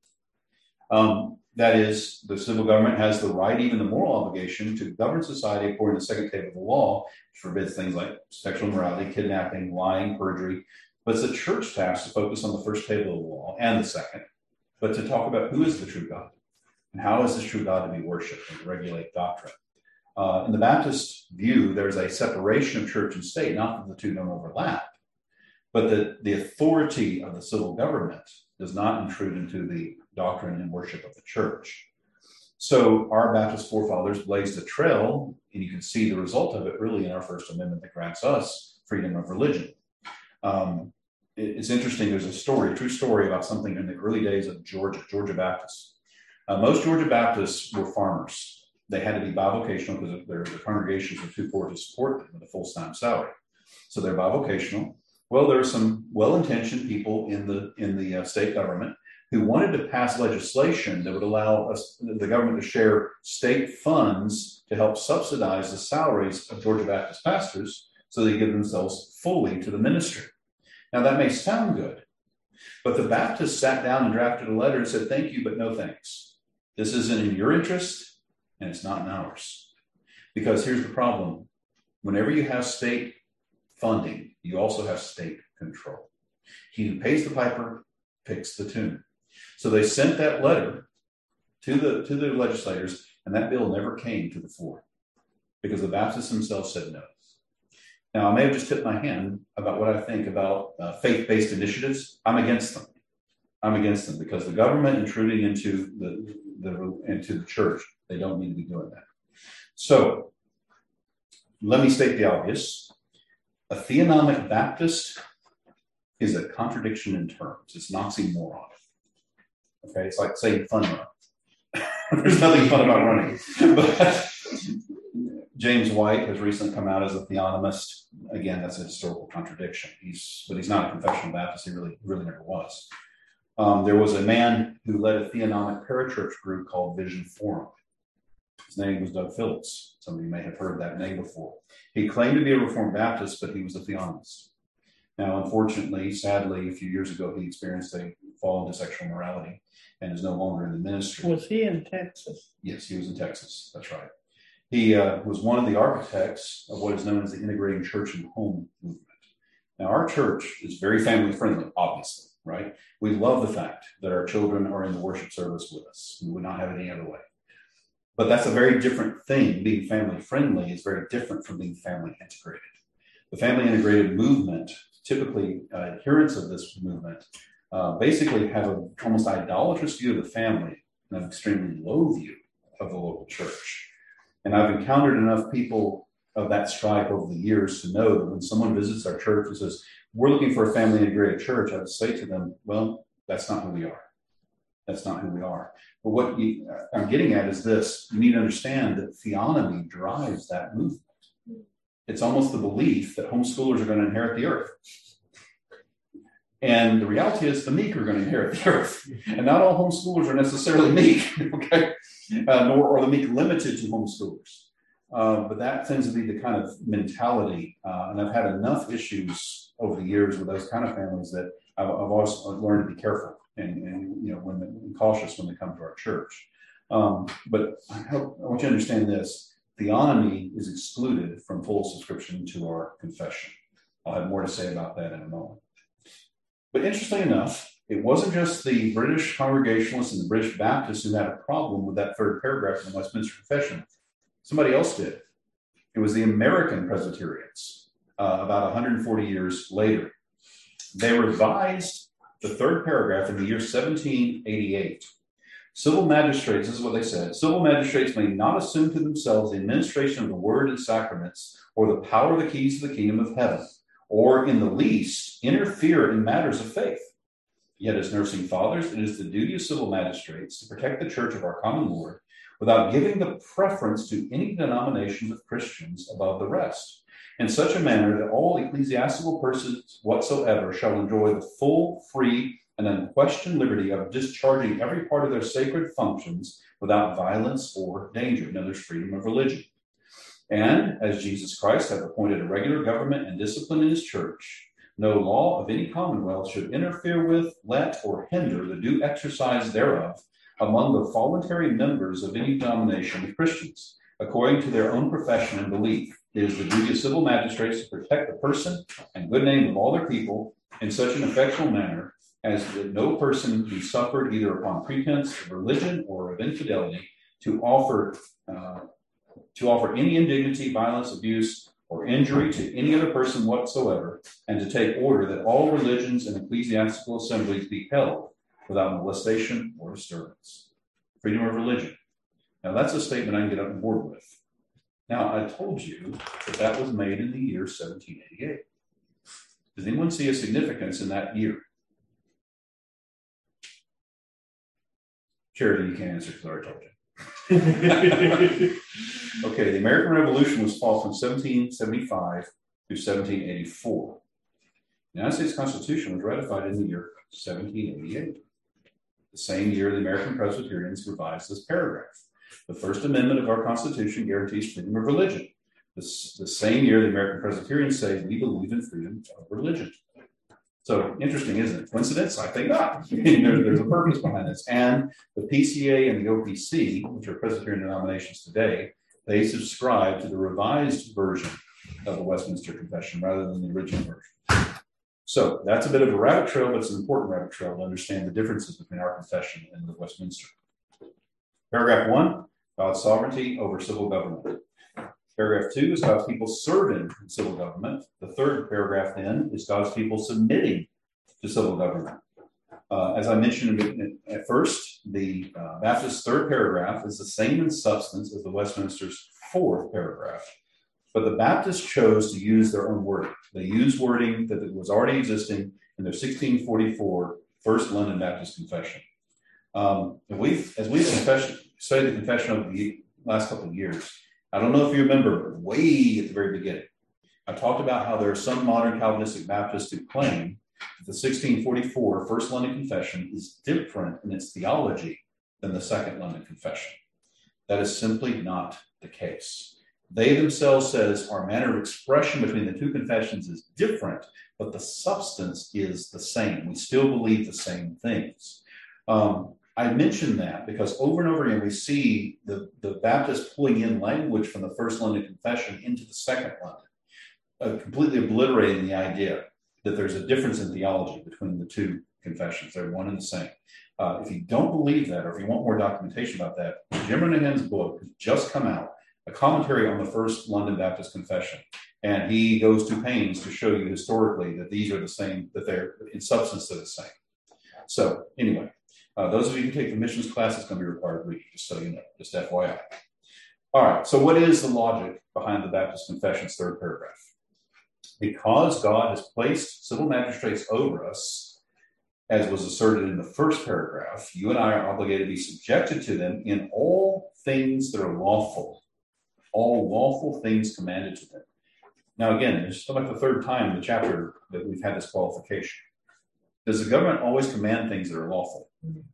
Um, that is, the civil government has the right, even the moral obligation, to govern society according to the second table of the law, which forbids things like sexual immorality, kidnapping, lying, perjury. But it's the church task to focus on the first table of the law and the second, but to talk about who is the true God and how is this true God to be worshipped and to regulate doctrine. Uh, in the Baptist view, there's a separation of church and state, not that the two don't overlap, but that the authority of the civil government does not intrude into the doctrine and worship of the church. So our Baptist forefathers blazed a trail, and you can see the result of it really in our First Amendment that grants us freedom of religion. Um, it, it's interesting, there's a story, a true story about something in the early days of Georgia, Georgia Baptists. Uh, most Georgia Baptists were farmers. They had to be bivocational because their, their congregations were too poor to support them with a full-time salary. So they're bivocational. Well, there are some well-intentioned people in the in the uh, state government who wanted to pass legislation that would allow us, the government to share state funds to help subsidize the salaries of Georgia Baptist pastors so they give themselves fully to the ministry. Now, that may sound good, but the Baptists sat down and drafted a letter and said, "Thank you, but no thanks. This isn't in your interest, and it's not in ours." Because here's the problem. Whenever you have state funding, you also have state control. He who pays the piper picks the tune. So they sent that letter to the to the legislators, and that bill never came to the floor because the Baptists themselves said no. Now, I may have just tipped my hand about what I think about uh, faith-based initiatives. I'm against them. I'm against them because the government intruding into the, the into the church, they don't need to be doing that. So let me state the obvious. A theonomic Baptist is a contradiction in terms. It's an oxymoron. Okay, it's like saying fun run. There's nothing fun about running. But James White has recently come out as a theonomist. Again, that's a historical contradiction. He's, but he's not a confessional Baptist. He really, really never was. Um, there was a man who led a theonomic parachurch group called Vision Forum. His name was Doug Phillips. Some of you may have heard that name before. He claimed to be a Reformed Baptist, but he was a theonomist. Now, unfortunately, sadly, a few years ago, he experienced a fall into sexual immorality and is no longer in the ministry. Was he in Texas? Yes, he was in Texas. That's right. He uh, was one of the architects of what is known as the Integrating Church and Home movement. Now, our church is very family friendly, obviously, right? We love the fact that our children are in the worship service with us. We would not have it any other way. But that's a very different thing. Being family friendly is very different from being family integrated. The family integrated movement, typically uh, adherents of this movement, uh, basically have an almost idolatrous view of the family and an extremely low view of the local church. And I've encountered enough people of that stripe over the years to know that when someone visits our church and says, we're looking for a family integrated church, I would say to them, well, that's not who we are. That's not who we are. But what you, uh, I'm getting at is this. You need to understand that theonomy drives that movement. It's almost the belief that homeschoolers are going to inherit the earth. And the reality is the meek are going to inherit the earth. And not all homeschoolers are necessarily meek, okay? Uh, nor are the meek limited to homeschoolers. Uh, but that tends to be the kind of mentality. Uh, and I've had enough issues over the years with those kind of families that I've, I've always learned to be careful and, and you know, when and cautious when they come to our church. Um, but I, hope, I want you to understand this. Theonomy is excluded from full subscription to our confession. I'll have more to say about that in a moment. But interestingly enough, it wasn't just the British Congregationalists and the British Baptists who had a problem with that third paragraph in the Westminster Confession. Somebody else did. It was the American Presbyterians, uh, about one hundred forty years later. They revised the third paragraph in the year seventeen eighty-eight. Civil magistrates, this is what they said, civil magistrates may not assume to themselves the administration of the word and sacraments or the power of the keys of the kingdom of heaven, or in the least interfere in matters of faith. Yet as nursing fathers, it is the duty of civil magistrates to protect the church of our common Lord without giving the preference to any denominations of Christians above the rest, in such a manner that all ecclesiastical persons whatsoever shall enjoy the full, free, and unquestioned liberty of discharging every part of their sacred functions without violence or danger. In other words, freedom of religion. And as Jesus Christ hath appointed a regular government and discipline in his church, no law of any commonwealth should interfere with, let, or hinder the due exercise thereof among the voluntary members of any denomination of Christians, according to their own profession and belief. It is the duty of civil magistrates to protect the person and good name of all their people in such an effectual manner as that no person be suffered either upon pretense of religion or of infidelity to offer uh, to offer any indignity, violence, abuse, or injury to any other person whatsoever, and to take order that all religions and ecclesiastical assemblies be held without molestation or disturbance. Freedom of religion. Now, that's a statement I can get on board with. Now, I told you that that was made in the year seventeen eighty-eight. Does anyone see a significance in that year? Charity, you can't answer because I already told you. Okay, the American Revolution was fought from seventeen seventy-five through seventeen eighty-four. The United States Constitution was ratified in the year seventeen eighty-eight. The same year, the American Presbyterians revised this paragraph. The First Amendment of our Constitution guarantees freedom of religion. This, the same year, the American Presbyterians say we believe in freedom of religion. So interesting, isn't it? Coincidence? I think not. there, there's a purpose behind this. And the P C A and the O P C, which are Presbyterian denominations today, they subscribe to the revised version of the Westminster Confession rather than the original version. So that's a bit of a rabbit trail, but it's an important rabbit trail to understand the differences between our confession and the Westminster. Paragraph one, God's sovereignty over civil government. Paragraph two is God's people serving in civil government. The third paragraph then is God's people submitting to civil government. Uh, as I mentioned at first, the uh, Baptist third paragraph is the same in substance as the Westminster's fourth paragraph. But the Baptists chose to use their own wording. They used wording that was already existing in their sixteen forty-four First London Baptist Confession. Um, we've, as we've studied the confession over the last couple of years, I don't know if you remember, way at the very beginning, I talked about how there are some modern Calvinistic Baptists who claim that the sixteen forty-four First London Confession is different in its theology than the Second London Confession. That is simply not the case. They themselves says our manner of expression between the two confessions is different, but the substance is the same. We still believe the same things. Um, I mention that because over and over again we see the, the Baptists pulling in language from the First London Confession into the Second London, uh, completely obliterating the idea that there's a difference in theology between the two confessions. They're one and the same. Uh, if you don't believe that, or if you want more documentation about that, Jim Renihan's book has just come out, a commentary on the First London Baptist Confession. And he goes to pains to show you historically that these are the same, that they're in substance they're the same. So anyway, uh, those of you who take the missions class, it's going to be required reading, just so you know, just F Y I. All right, so what is the logic behind the Baptist Confession's third paragraph? Because God has placed civil magistrates over us, as was asserted in the first paragraph, you and I are obligated to be subjected to them in all things that are lawful, all lawful things commanded to them. Now, again, it's still like the third time in the chapter that we've had this qualification. Does the government always command things that are lawful?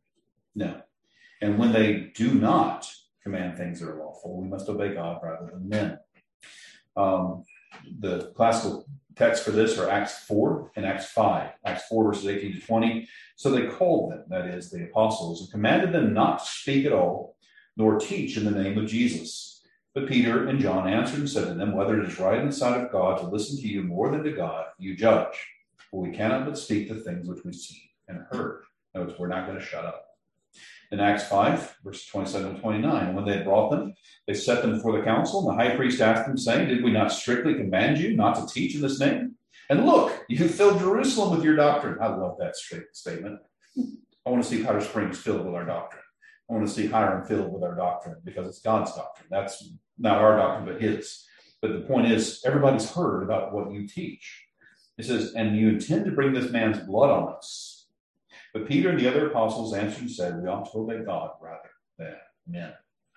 No. And when they do not command things that are lawful, we must obey God rather than men. Um, the classical texts for this are Acts four and Acts five. Acts four, verses eighteen to twenty. So they called them, that is, the apostles, and commanded them not to speak at all, nor teach in the name of Jesus. But Peter and John answered and said to them, whether it is right in the sight of God to listen to you more than to God, you judge. For we cannot but speak the things which we see and heard. Notice, we're not going to shut up. In Acts five, verses twenty-seven and twenty-nine, when they had brought them, they set them before the council, and the high priest asked them, saying, did we not strictly command you not to teach in this name? And look, you filled Jerusalem with your doctrine. I love that statement. I want to see Powder Springs filled with our doctrine. I want to see Hiram filled with our doctrine, because it's God's doctrine. That's not our doctrine, but his. But the point is, everybody's heard about what you teach. It says, and you intend to bring this man's blood on us. But Peter and the other apostles answered and said, we ought to obey God rather than men.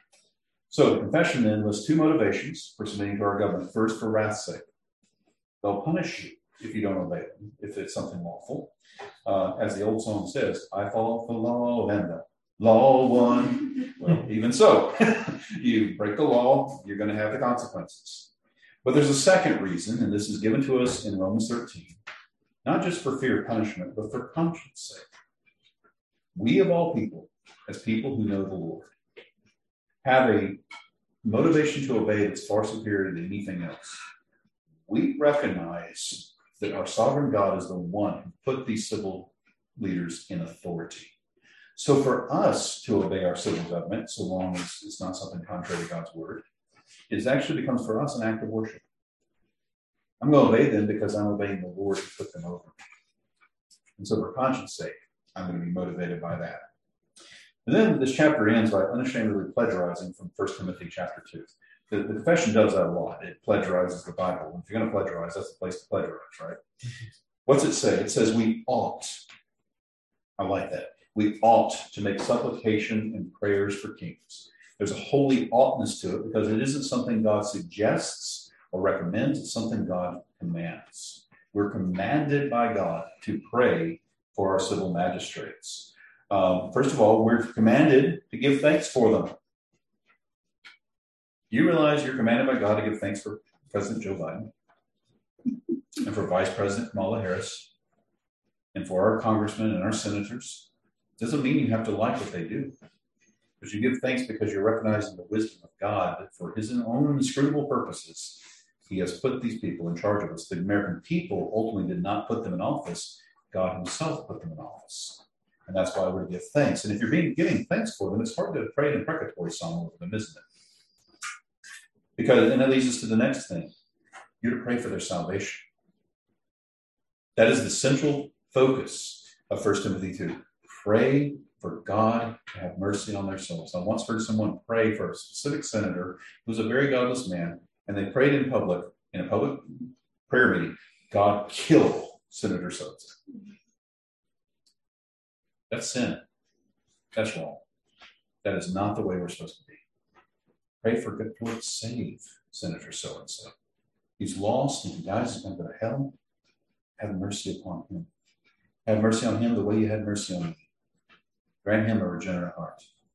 So the confession then lists two motivations for submitting to our government. First, for wrath's sake. They'll punish you if you don't obey them, if it's something lawful. Uh, as the old song says, I follow the law and the law won. Well, even so, you break the law, you're going to have the consequences. But there's a second reason, and this is given to us in Romans thirteen, not just for fear of punishment, but for conscience sake. We of all people, as people who know the Lord, have a motivation to obey that's far superior than anything else. We recognize that our sovereign God is the one who put these civil leaders in authority. So for us to obey our civil government, so long as it's not something contrary to God's word, it actually becomes for us an act of worship. I'm going to obey them because I'm obeying the Lord who put them over me. And so for conscience sake, I'm going to be motivated by that. And then this chapter ends by unashamedly plagiarizing from First Timothy chapter two. The, the confession does that a lot. It plagiarizes the Bible. If you're going to plagiarize, that's the place to plagiarize, right? What's it say? It says we ought. I like that. We ought to make supplication and prayers for kings. There's a holy oughtness to it because it isn't something God suggests or recommends. It's something God commands. We're commanded by God to pray for our civil magistrates. Um, first of all, we're commanded to give thanks for them. You realize you're commanded by God to give thanks for President Joe Biden and for Vice President Kamala Harris and for our congressmen and our senators. Doesn't mean you have to like what they do. But you give thanks because you're recognizing the wisdom of God that for his own inscrutable purposes, he has put these people in charge of us. The American people ultimately did not put them in office. God himself put them in office. And that's why we're to give thanks. And if you're being giving thanks for them, it's hard to pray an imprecatory psalm over them, isn't it? Because, and that leads us to the next thing. You're to pray for their salvation. That is the central focus of First Timothy two. Pray for God to have mercy on their souls. I once heard someone pray for a specific senator who's a very godless man, and they prayed in public, in a public prayer meeting, God kill Senator so-and-so. That's sin. That's wrong. That is not the way we're supposed to be. Pray for God to save Senator so-and-so. He's lost and he dies, he's going to go to hell. Have mercy upon him. Have mercy on him the way you had mercy on me. Grant him a regenerate heart.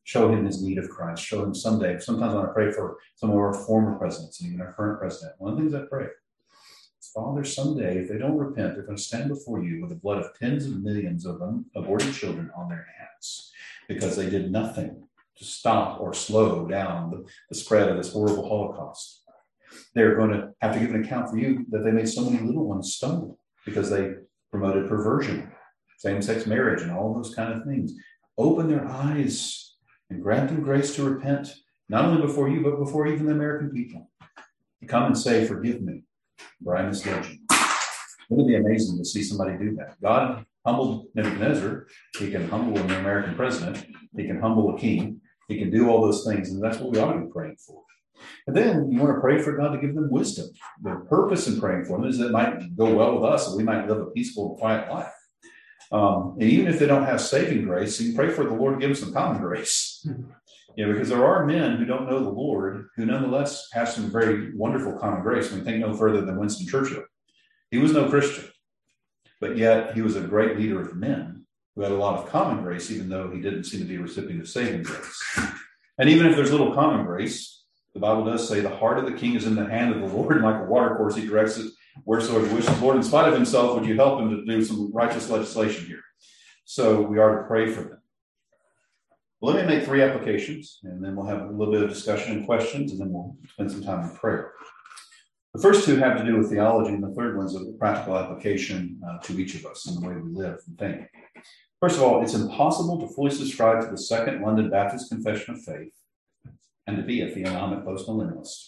show him his need of Christ, show him someday. Sometimes when I pray for some of our former presidents and even our current president, one of the things I pray, Father, someday, if they don't repent, they're going to stand before you with the blood of tens of millions of aborted children on their hands because they did nothing to stop or slow down the, the spread of this horrible Holocaust. They're going to have to give an account for you that they made so many little ones stumble because they promoted perversion, same-sex marriage, and all those kind of things. Open their eyes and grant them grace to repent, not only before you, but before even the American people. You come and say, forgive me, for I misled you. Wouldn't it be amazing to see somebody do that? God humbled Nebuchadnezzar. He can humble an American president. He can humble a king. He can do all those things, and that's what we ought to be praying for. And then you want to pray for God to give them wisdom. The purpose in praying for them is that it might go well with us, and we might live a peaceful and quiet life. Um, and even if they don't have saving grace, you can pray for the Lord to give them some common grace. You know, because there are men who don't know the Lord who nonetheless have some very wonderful common grace. We think no further than Winston Churchill. He was no Christian, but yet he was a great leader of men who had a lot of common grace, even though he didn't seem to be a recipient of saving grace. And even if there's little common grace, the Bible does say the heart of the king is in the hand of the Lord, and like a water course, he directs it wheresoever he wishes. Lord, in spite of himself, would you help him to do some righteous legislation here? So we are to pray for them. Well, let me make three applications, and then we'll have a little bit of discussion and questions, and then we'll spend some time in prayer. The first two have to do with theology, and the third one's a practical application uh, to each of us in the way we live and think. First of all, it's impossible to fully subscribe to the Second London Baptist Confession of Faith and to be a theonomic postmillennialist.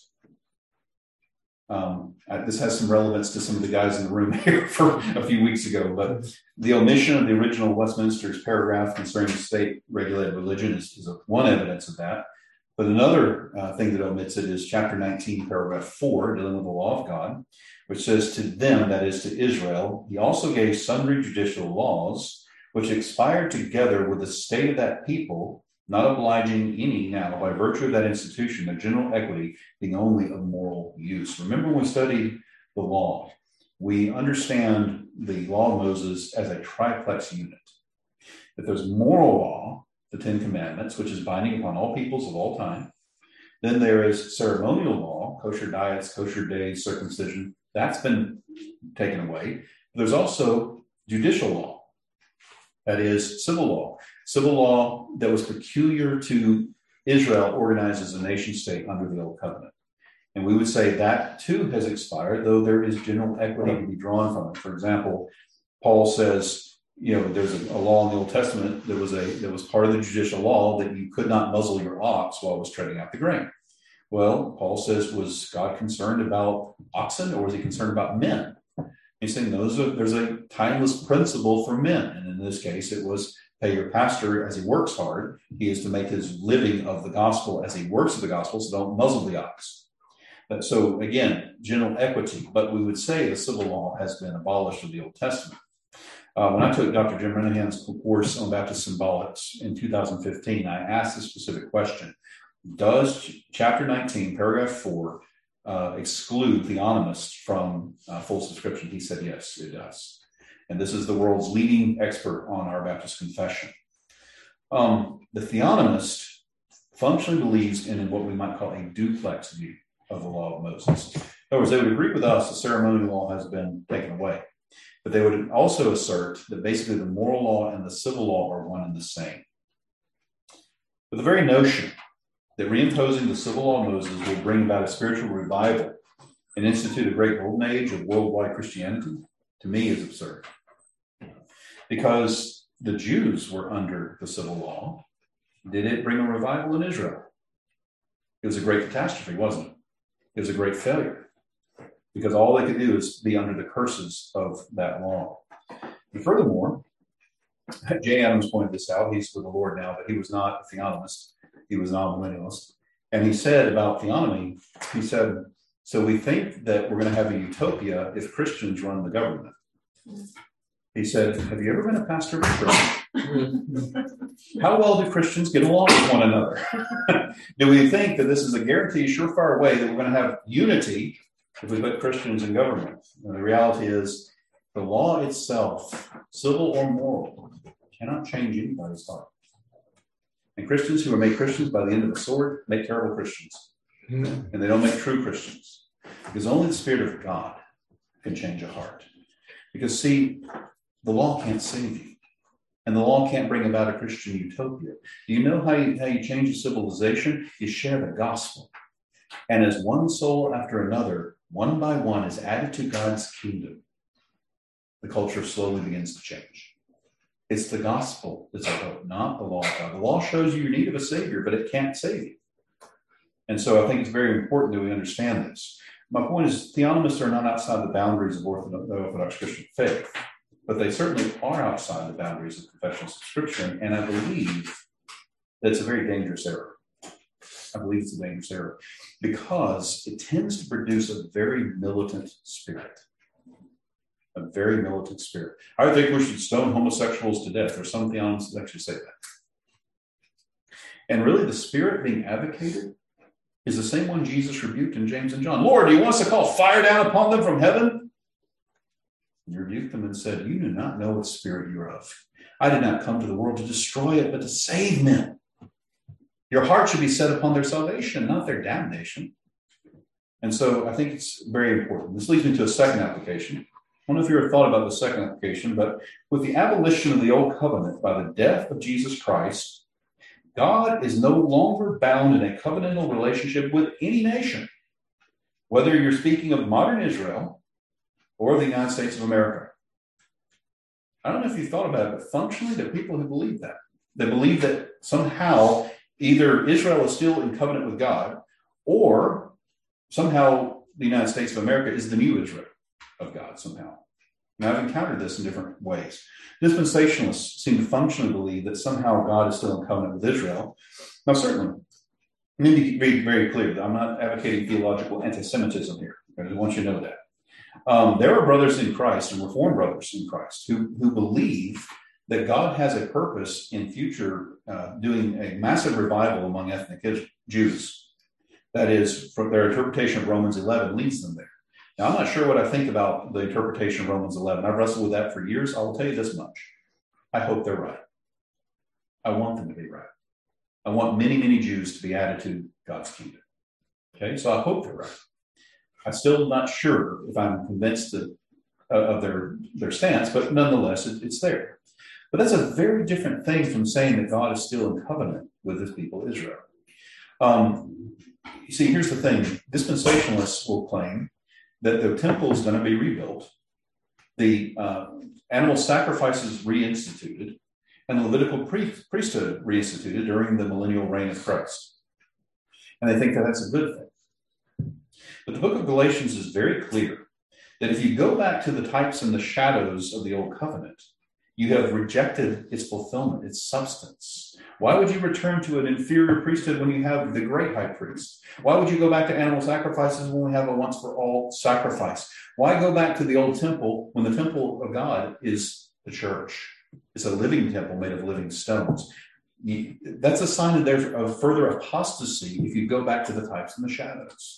Um, this has some relevance to some of the guys in the room here from a few weeks ago, but the omission of the original Westminster's paragraph concerning state-regulated religion is, is a, one evidence of that. But another uh, thing that omits it is chapter nineteen, paragraph four, dealing with the law of God, which says to them, that is to Israel, he also gave sundry judicial laws, which expired together with the state of that people, not obliging any now by virtue of that institution, their general equity being only of moral use. Remember when we studied the law, we understand the law of Moses as a triplex unit. That there's moral law, the Ten Commandments, which is binding upon all peoples of all time. Then there is ceremonial law, kosher diets, kosher days, circumcision. That's been taken away. There's also judicial law. That is civil law. Civil law that was peculiar to Israel, organized as a nation state under the Old Covenant. And we would say that too has expired, though there is general equity to be drawn from it. For example, Paul says, you know, there's a, a law in the Old Testament that was a that was part of the judicial law that you could not muzzle your ox while it was treading out the grain. Well, Paul says, was God concerned about oxen, or was he concerned about men? He's saying those are, there's a timeless principle for men. And in this case, it was pay your pastor as he works hard. He is to make his living of the gospel as he works of the gospel, so don't muzzle the ox. But so again, general equity. But we would say the civil law has been abolished in the Old Testament. Uh, when I took Doctor Jim Renahan's course on Baptist symbolics in two thousand fifteen, I asked a specific question. Does chapter nineteen, paragraph four, uh, exclude theonomists from uh, full subscription? He said, yes, it does. And this is the world's leading expert on our Baptist confession. Um, the theonomist functionally believes in what we might call a duplex view of the law of Moses. In other words, they would agree with us the ceremonial law has been taken away. But they would also assert that basically the moral law and the civil law are one and the same. But the very notion that reimposing the civil law of Moses will bring about a spiritual revival and institute a great golden age of worldwide Christianity, to me, is absurd. Because the Jews were under the civil law. Did it bring a revival in Israel? It was a great catastrophe, wasn't it? It was a great failure. Because all they could do is be under the curses of that law. And furthermore, Jay Adams pointed this out. He's with the Lord now, but he was not a theonomist. He was an amillennialist. And he said about theonomy, he said, so we think that we're going to have a utopia if Christians run the government. He said, have you ever been a pastor of a church? How well do Christians get along with one another? Do we think that this is a guarantee, surefire way that we're going to have unity if we put Christians in government? And the reality is the law itself, civil or moral, cannot change anybody's heart. And And Christians who are made Christians by the end of the sword make terrible Christians. Mhm. And they don't make true Christians. Because only the Spirit of God can change a heart. Because, see, the law can't save you. And the law can't bring about a Christian utopia. Do you know how you, how you change a civilization? You share the gospel. And as one soul after another, one by one, is added to God's kingdom, the culture slowly begins to change. It's the gospel that's our hope, not the law of God. The law shows you your need of a Savior, but it can't save you. And so I think it's very important that we understand this. My point is, theonomists are not outside the boundaries of Orthodox, the Orthodox Christian faith, but they certainly are outside the boundaries of confessional subscription, and I believe that it's a very dangerous error. I believe it's a dangerous error because it tends to produce a very militant spirit. A very militant spirit. I think we should stone homosexuals to death. There's some theologians that actually say that. And really, the spirit being advocated is the same one Jesus rebuked in James and John. Lord, do you want us to call fire down upon them from heaven? He rebuked them and said, you do not know what spirit you are of. I did not come to the world to destroy it, but to save men. Your heart should be set upon their salvation, not their damnation. And so I think it's very important. This leads me to a second application. I don't know if you ever thought about the second application, but with the abolition of the old covenant by the death of Jesus Christ, God is no longer bound in a covenantal relationship with any nation, whether you're speaking of modern Israel or the United States of America. I don't know if you've thought about it, but functionally, there are people who believe that. They believe that somehow either Israel is still in covenant with God, or somehow the United States of America is the new Israel of God somehow. And I've encountered this in different ways. Dispensationalists seem to functionally believe that somehow God is still in covenant with Israel. Now, certainly, let me be very clear that I'm not advocating theological anti-Semitism here. I want you to know that. Um, there are brothers in Christ and Reformed brothers in Christ who, who believe that God has a purpose in future uh, doing a massive revival among ethnic Jews. That is, from their interpretation of Romans eleven leads them there. Now, I'm not sure what I think about the interpretation of Romans eleven. I've wrestled with that for years. I will tell you this much. I hope they're right. I want them to be right. I want many, many Jews to be added to God's kingdom. Okay, so I hope they're right. I'm still not sure if I'm convinced that, uh, of their, their stance, but nonetheless, it, it's there. But that's a very different thing from saying that God is still in covenant with his people, Israel. Um, you see, here's the thing. Dispensationalists will claim that the temple is going to be rebuilt, the uh, animal sacrifices reinstituted, and the Levitical priest, priesthood reinstituted during the millennial reign of Christ. And they think that that's a good thing. But the book of Galatians is very clear that if you go back to the types and the shadows of the old covenant, you have rejected its fulfillment, its substance. Why would you return to an inferior priesthood when you have the great high priest? Why would you go back to animal sacrifices when we have a once-for-all sacrifice? Why go back to the old temple when the temple of God is the church? It's a living temple made of living stones. You, that's a sign of, there, of further apostasy if you go back to the types and the shadows.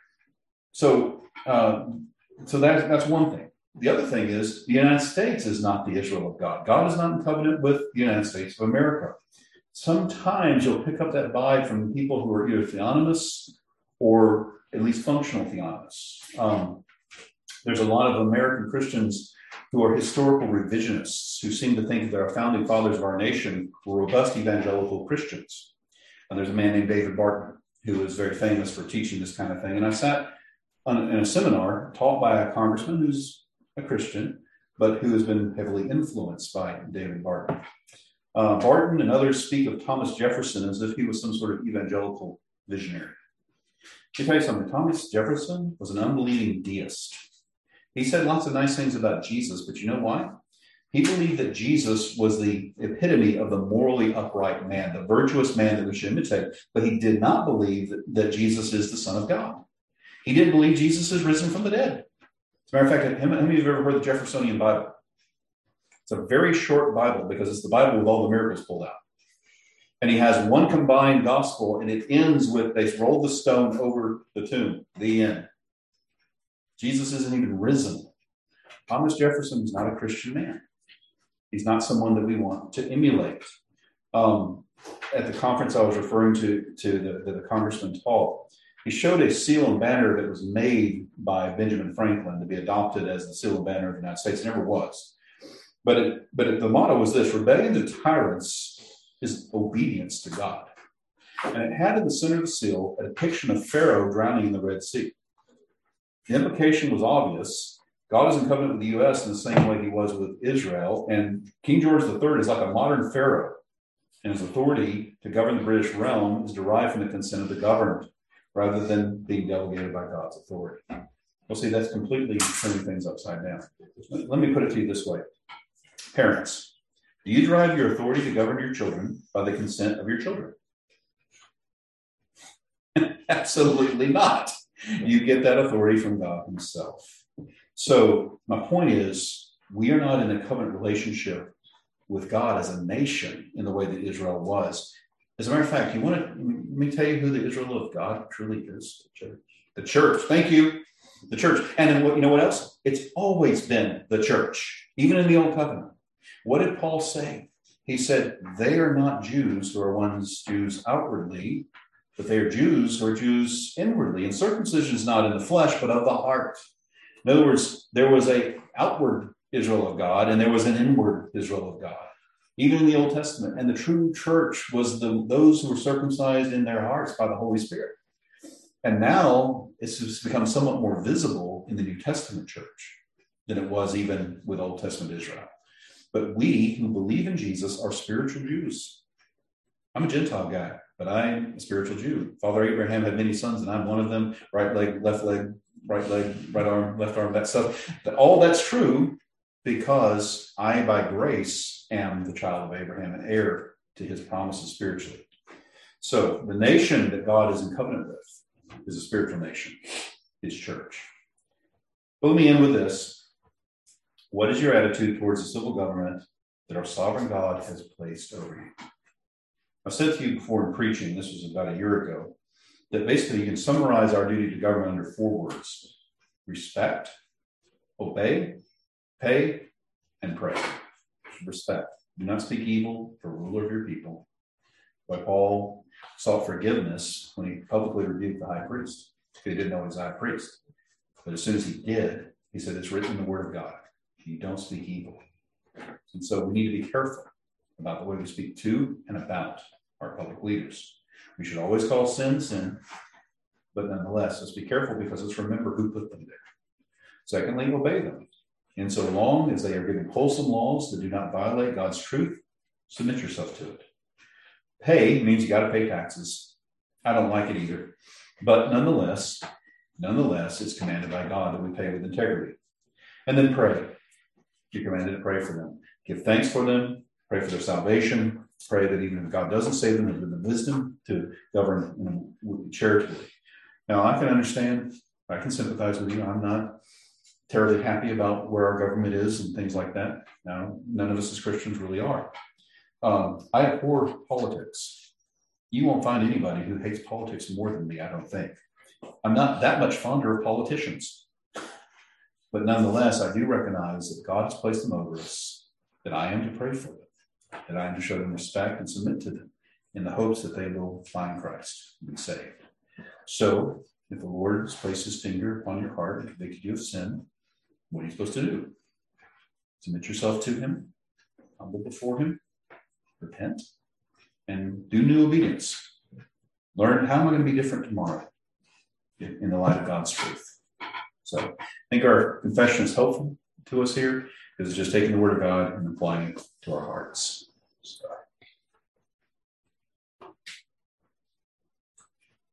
So, uh, so that, that's one thing. The other thing is the United States is not the Israel of God. God is not in covenant with the United States of America. Sometimes you'll pick up that vibe from people who are either theonomists or at least functional theonomists. Um, there's a lot of American Christians who are historical revisionists who seem to think that our founding fathers of our nation were robust evangelical Christians. And there's a man named David Barton who is very famous for teaching this kind of thing. And I sat on, in a seminar taught by a congressman who's a Christian, but who has been heavily influenced by David Barton. Uh, Barton and others speak of Thomas Jefferson as if he was some sort of evangelical visionary. Let me tell you something. Thomas Jefferson was an unbelieving deist. He said lots of nice things about Jesus, but you know why? He believed that Jesus was the epitome of the morally upright man, the virtuous man that we should imitate, but he did not believe that, that Jesus is the Son of God. He didn't believe Jesus is risen from the dead. As a matter of fact, how many of you have ever heard the Jeffersonian Bible? It's a very short Bible because it's the Bible with all the miracles pulled out. And he has one combined gospel, and it ends with they roll the stone over the tomb, the end. Jesus isn't even risen. Thomas Jefferson is not a Christian man. He's not someone that we want to emulate. Um, at the conference I was referring to, to the, the, the congressman taught, he showed a seal and banner that was made by Benjamin Franklin to be adopted as the seal and banner of the United States. It never was. But it, but it, the motto was this: rebellion to tyrants is obedience to God. And it had in the center of the seal a depiction of Pharaoh drowning in the Red Sea. The implication was obvious. God is in covenant with the U S in the same way he was with Israel. And King George the Third is like a modern Pharaoh. And his authority to govern the British realm is derived from the consent of the governed, rather than being delegated by God's authority. You'll see that's completely turning things upside down. Let me put it to you this way. Parents, do you derive your authority to govern your children by the consent of your children? Absolutely not. You get that authority from God himself. So my point is, we are not in a covenant relationship with God as a nation in the way that Israel was. As a matter of fact, you want to, let me tell you who the Israel of God truly is. The church. The church. Thank you. The church. And then what, you know what else? It's always been the church, even in the Old Covenant. What did Paul say? He said, they are not Jews who are ones Jews outwardly, but they are Jews who are Jews inwardly. And circumcision is not in the flesh, but of the heart. In other words, there was an outward Israel of God, and there was an inward Israel of God, even in the Old Testament. And the true church was the those who were circumcised in their hearts by the Holy Spirit. And now it's become somewhat more visible in the New Testament church than it was even with Old Testament Israel. But we who believe in Jesus are spiritual Jews. I'm a Gentile guy, but I'm a spiritual Jew. Father Abraham had many sons, and I'm one of them. Right leg, left leg, right leg, right arm, left arm, that stuff. All that's true because I, by grace, am the child of Abraham and heir to his promises spiritually. So the nation that God is in covenant with is a spiritual nation, his church. But let me end with this. What is your attitude towards the civil government that our sovereign God has placed over you? I've said to you before in preaching, this was about a year ago, that basically you can summarize our duty to government under four words: respect, obey, pay, and pray. Respect. Do not speak evil for ruler of your people. Why Paul sought forgiveness when he publicly rebuked the high priest. He didn't know he was a high priest. But as soon as he did, he said, it's written in the word of God. You don't speak evil. And so we need to be careful about the way we speak to and about our public leaders. We should always call sin, sin, but nonetheless, let's be careful, because let's remember who put them there. Secondly, obey them. And so long as they are giving wholesome laws that do not violate God's truth, submit yourself to it. Pay means you got to pay taxes. I don't like it either. But nonetheless, nonetheless, it's commanded by God that we pay with integrity. And then pray. You're commanded to pray for them. Give thanks for them. Pray for their salvation. Pray that even if God doesn't save them, give them the wisdom to govern, you know, charitably. Now, I can understand. I can sympathize with you. I'm not terribly happy about where our government is and things like that. Now, none of us as Christians really are. Um, I abhor politics. You won't find anybody who hates politics more than me, I don't think. I'm not that much fonder of politicians. But nonetheless, I do recognize that God has placed them over us, that I am to pray for them, that I am to show them respect and submit to them in the hopes that they will find Christ and be saved. So, if the Lord has placed his finger upon your heart and convicted you of sin, what are you supposed to do? Submit yourself to him, humble before him, repent, and do new obedience. Learn, how am I going to be different tomorrow in the light of God's truth? So I think our confession is helpful to us here, because it's just taking the word of God and applying it to our hearts. So.